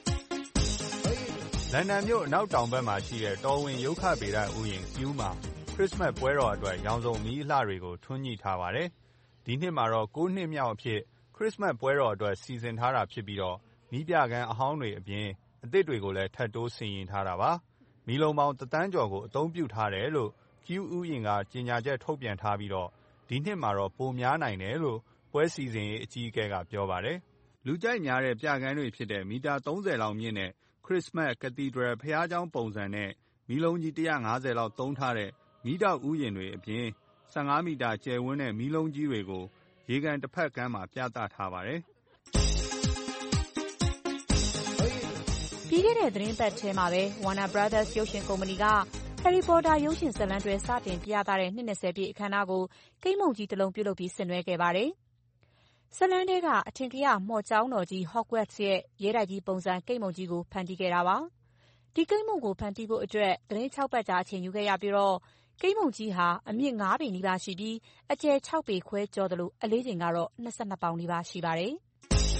။လန်ဒန်မြို့အနောက်တောင်ဘက်မှာရှိတဲ့တော်ဝင်ရုက္ခဗေဒဥယျာဉ် Kew မှာခရစ်စမတ်ပွဲတော်အတွက်ရောင်စုံမီးအလှတွေကိုထွန်းညှိထားပါတယ်။ဒီနှစ်မှာတော့9 နှစ်မြောက်အဖြစ်ခရစ်စမတ်ပွဲတော်အတွက်စီစဉ်ထားတာဖြစ်ပြီးတော့မီးပြခန်းအဟောင်းတွေအပြင်အသစ်တွေကိုလည်းထပ်တိုးဆင်ရင်ထားတာပါ။မီးလုံးပေါင်း1 သန်းကျော်ကိုအသုံးပြုထားတယ်လို့ QU ကကြေညာချက်ထုတ်ပြန်ထားပြီးတော့ဒီနှစ်မှာတော့ပိုများနိုင်တယ်လို့ပွဲစီစဉ်ရေးအကြီးအကဲကပြောပါတယ်။လူကြိုက်များတဲ့ပြခန်းတွေဖြစ်တဲ့မီတာ30လောက်မြင့်တဲ့ခရစ်စမတ် Cathedral ဘုရားကျောင်းပုံစံနဲ့မီးလုံးကြီး150လောက်သုံးထားတဲ့မီးတောက်ဥယျာဉ်တွေအပြင်15 မီတာကျယ်ဝန်းတဲ့မီးလုံးကြီးတွေကိုရေကန်တစ်ဖက်ကမ်းမှာပြသထားပါတယ်။ပြီးခဲ့တဲ့သတင်းပတ်ထဲမှာပဲ Warner Brothers ရုပ်ရှင်ကုမ္ပဏီက Harry Potter ရုပ်ရှင်ဇာတ်လမ်းတွဲစတင်ပြသတဲ့နှစ်20 ပြည့်အခမ်းအနားကိုကိတ်မုန့်ကြီးတစ်လုံးပြုလုပ်ပြီးဆင်နွှဲခဲ့ပါတယ်။ဇာတ်လမ်းထဲကအထင်ကရမော်ကျောင်းတော်ကြီး Hogwarts ရဲ့ရဲတိုက်ကြီးပုံစံကိတ်မုန့်ကြီးကိုဖန်တီးခဲ့တာပါ။ဒီကိတ်မုန့်ကိုဖန်တီးဖို့အတွက်သီတင်း 6 ပတ်ကြာအချိန်ယူခဲ့ရပြီးတော့ကိတ်မုန့်ကြီးဟာအမြင့်5 ပေနီးပါးရှိပြီးအကျယ်6 ပေခွဲကျော်သလိုအလေးချိန်ကတော့22 ပေါင်နီးပါးရှိပါတယ်။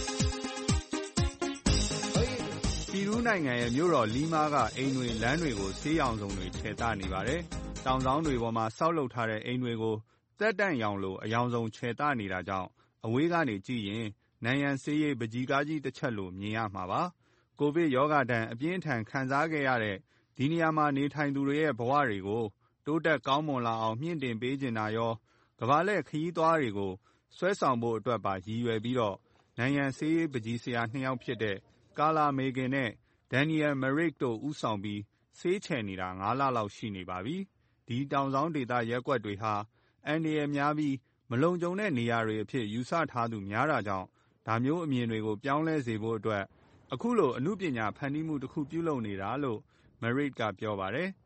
ပီရူးနိုင်ငံရဲ့မြို့တော်လီမားကအိမ်တွေလမ်းတွေကိုဆေးရောင်စုံတွေခြယ်သနေပါတယ်။တောင်စောင်းတွေပေါ်မှာဆောက်လုပ်ထားတဲ့အိမ်တွေကိုသက်တန့်ရောင်လိုအရောင်စုံခြယ်သနေတာကြောင့်အဝေးကနေကြည့်ရင်နံရံဆေးရည်ပကြီးကားကြီးတစ်ချက်လိုမြင်ရမှာပါ။ကိုဗစ်ရောဂါဒဏ်အပြင်းအထန်ခံစားခဲ့ရတဲ့ဒီနေရာမှာနေထိုင်သူတွေရဲ့ဘဝတွေကိုတိုးတက်ကောင်းမွန်လာအောင်မြှင့်တင်ပေးချင်တာရောကမ္ဘာလှည့်ခရီးသွားတွေကိုဆွဲဆောင်ဖို့အတွက်ပါရည်ရွယ်ပြီးတော့နံရံဆေးရည်ပကြီးဆရာ2 ယောက်ဖြစ်တဲ့ကာလာမေဂင်နဲ့ဒန်နီယယ်မရစ်တို့ဦးဆောင်ပြီးဆေးချယ်နေတာ9 လလောက်ရှိနေပါပြီ။ဒီတောင်စောင်းဒေသရက်ကွက်တွေဟာအန္တရာယ်များပြီးမလုံခြုံတဲ့နေရာတွေအဖြစ်ယူဆထားသူများတာကြောင့်ဒါမျိုးအမြင်တွေကိုပြောင်းလဲစေဖို့အတွက်အခုလိုအမှုပညာဖန်တီးမှုတစ်ခုပြုလုပ်နေတာလို့မရစ်ကပြောပါတယ်။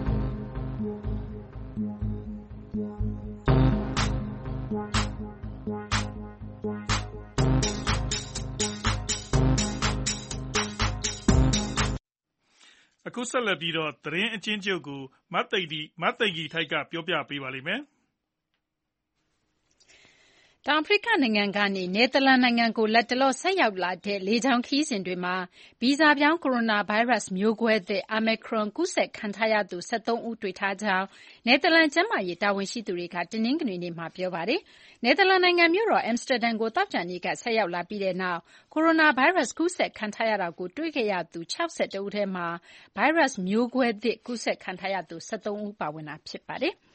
အခုဆက်လက်ပြီးတော့သတင်းအချင်းချုပ်ကိုမတ်သိဂီထိုက်ကပြောပြပေးပါလိမ့်မယ်။တောင်အာဖရိကနိုင်ငံကနေနယ်သာလန်နိုင်ငံကိုလတ်တလောဆိုက်ရောက်လာတဲ့လေကြောင်းခရီးစဉ်တွေမှာဗီဇပြောင်းကိုရိုနာဗိုင်းရပ်စ်မျိုးကွဲသစ် Omicron ကူးစက်ခံထားရသူ73 ဦးတွေ့ထားကြောင်းနယ်သာလန်ကျန်းမာရေးတာဝန်ရှိသူတွေကတနင်္ဂနွေနေ့မှာပြောပါတယ်။နယ်သာလန်နိုင်ငံမြို့တော် Amsterdam ကိုသောကြာနေ့ကဆိုက်ရောက်လာပြီးတဲ့နောက်ကိုရိုနာဗိုင်းရပ်စ်ကူးစက်ခံထားရတာကိုတွေ့ခဲ့ရသူ61 ဦးထဲမှာဗိုင်းရပ်စ်မျိုးကွဲသစ်ကူးစက်ခံထားရသူ73 ဦးပါဝင်တာဖြစ်ပါတယ်။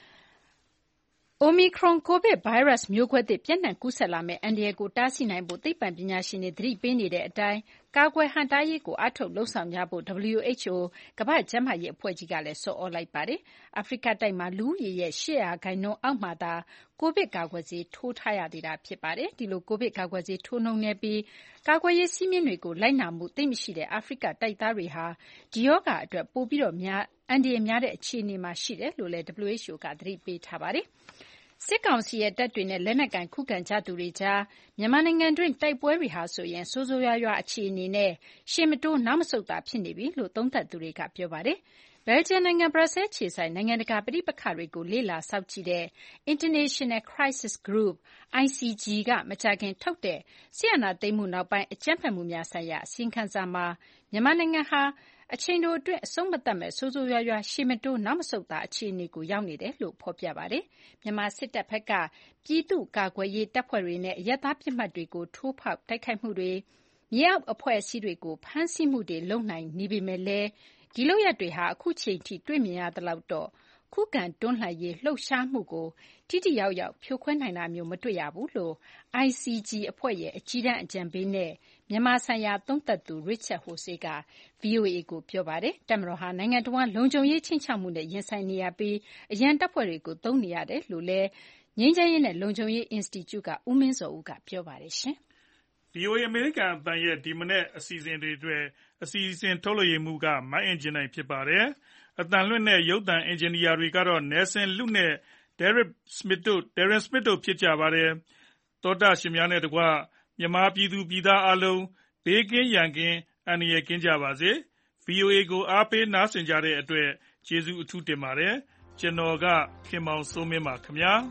Omicron ကိုဗစ်ဗိုင်းရပ်စ်မျိုးကွဲသစ်ပျံ့နှံ့ကူးစက်လာမယ့်အန္တရာယ်ကိုတားဆီးနိုင်ဖို့သိပ္ပံပညာရှင်တွေသတိပေးနေတဲ့အတိုင်းကာကွယ်ဟန့်တားရေးကိုအားထုတ်လုပ်ဆောင်ကြဖို့ WHO ကမ္ဘာ့ကျန်းမာရေးအဖွဲ့ကြီးကလည်းဆော်သြလိုက်ပါတယ်။အာဖရိကတိုက်မှာလူဦးရေရဲ့8% အောက်မှာသာကိုဗစ်ကာကွယ်ဆေးထိုးထားရသေးတာဖြစ်ပါတယ်။ဒီလိုကိုဗစ်ကာကွယ်ဆေးထိုးနှုန်းနည်းပြီးကာကွယ်ရေးစည်းမျဉ်းတွေကိုလိုက်နာမှုသိပ်မရှိတဲ့အာဖရိကတိုက်သားတွေဟာဒီရောဂါအတွက်ပိုပြီးတော့အန္တရာယ်များတဲ့အခြေအနေမှာရှိတယ်လို့လည်း WHO ကသတိပေးထားပါတယ်။စစ်ကောင်စီရဲ့တပ်တွေနဲ့လက်နက်ကိုင်ခုခံကြသူတွေကြားမြန်မာနိုင်ငံတွင်းတိုက်ပွဲတွေဟာဆိုရင်ဆိုးဆိုးရွားရွားအခြေအနေနဲ့ရှေ့မတိုးနောက်မဆုတ်သာဖြစ်နေပြီလို့သုံးသပ်သူတွေကပြောပါတယ်။ဘယ်လ်ဂျီယံနိုင်ငံဘရပ်ဆဲလ်ခြေစိုက်နိုင်ငံတကာပဋိပက္ခတွေကိုလေ့လာစောင့်ကြည့်တဲ့ International Crisis Group ICG ကမကြာခင်ထုတ်တဲ့စစ်အာဏာသိမ်းမှုနောက်ပိုင်းအကြမ်းဖက်မှုများဆိုင်ရာအစီရင်ခံစာမှာမြန်မာနိုင်ငံဟာအချိန်တိုအတွင်းအဆုံးမသတ်မဲ့ဆိုးဆိုးရွားရွားရှေ့မတိုးနောက်မဆုတ်သာအခြေအနေကိုရောက်နေတယ်လို့ဖော်ပြပါတယ်။မြန်မာစစ်တပ်ဘက်ကပြည်သူ့ကာကွယ်ရေးတပ်ဖွဲ့တွေနဲ့အရပ်သားပစ်မှတ်တွေကိုထိုးဖောက်တိုက်ခိုက်မှုတွေမြေအောက်အဖွဲ့အစည်းတွေကိုဖမ်းဆီးမှုတွေလုပ်နိုင်နေပေမဲ့လည်းဒီလုပ်ရပ်တွေဟာအခုချိန်ထိတွေ့မြင်ရသလောက်တော့ခုခံတွန်းလှန်ရေးလှုပ်ရှားမှုကိုထိထိရောက်ရောက်ဖြိုခွဲနိုင်တာမျိုးမတွေ့ရဘူးလို့ ICG အဖွဲ့ရဲ့အကြီးတန်းအကြံပေးနဲ့မြန်မာဆိုင်ရာသုံးသပ်သူ Richard Horsey က VOA ကိုပြောပါတယ်။တပ်မတော်ဟာနိုင်ငံတော်လုံခြုံရေးခြိမ်းခြောက်မှုနဲ့ရင်ဆိုင်နေရပြီးအရန်တပ်ဖွဲ့တွေကိုသုံးနေရတယ်လို့လည်းငြိမ်းချမ်းရေးနဲ့လုံခြုံရေး Institute ကဦးမင်းဇော်ဦးကပြောပါတယ်ရှင်။ VOA အမေရိကန်အသံရဲ့ဒီမနေ့အစီအစဉ်တွေအတွက်အစီအစဉ်ထုတ်လွှင့်မှုကမိုင်းအင်ဂျင်နိုင်ဖြစ်ပါတယ်။အသံလွှင့်တဲ့ရုပ်သံအင်ဂျင်နီယာတွေကတော့ Nelson Lu နဲ့ Darren Smith တို့ဖြစ်ကြပါတယ်။သောတာရှင်များနဲ့တကွမြန်မာပြည်သူပြည်သားအားလုံးဘေးကင်းရန်ကင်းအန္တရာယ်ကင်းကြပါစေ။ VOA ကိုအားပေးနားဆင်ကြတဲ့အတွက်ကျေးဇူးအထူးတင်ပါတယ်။ကျွန်တော်ကခင်မောင်စိုးမင်းပါခင်ဗျာ။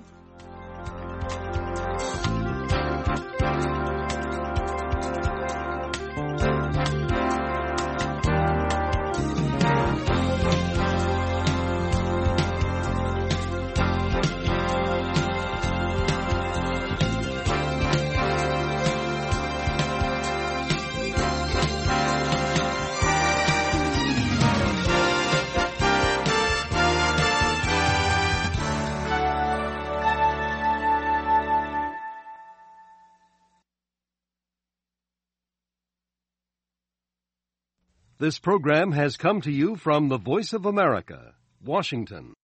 This program has come to you from the Voice of America, Washington.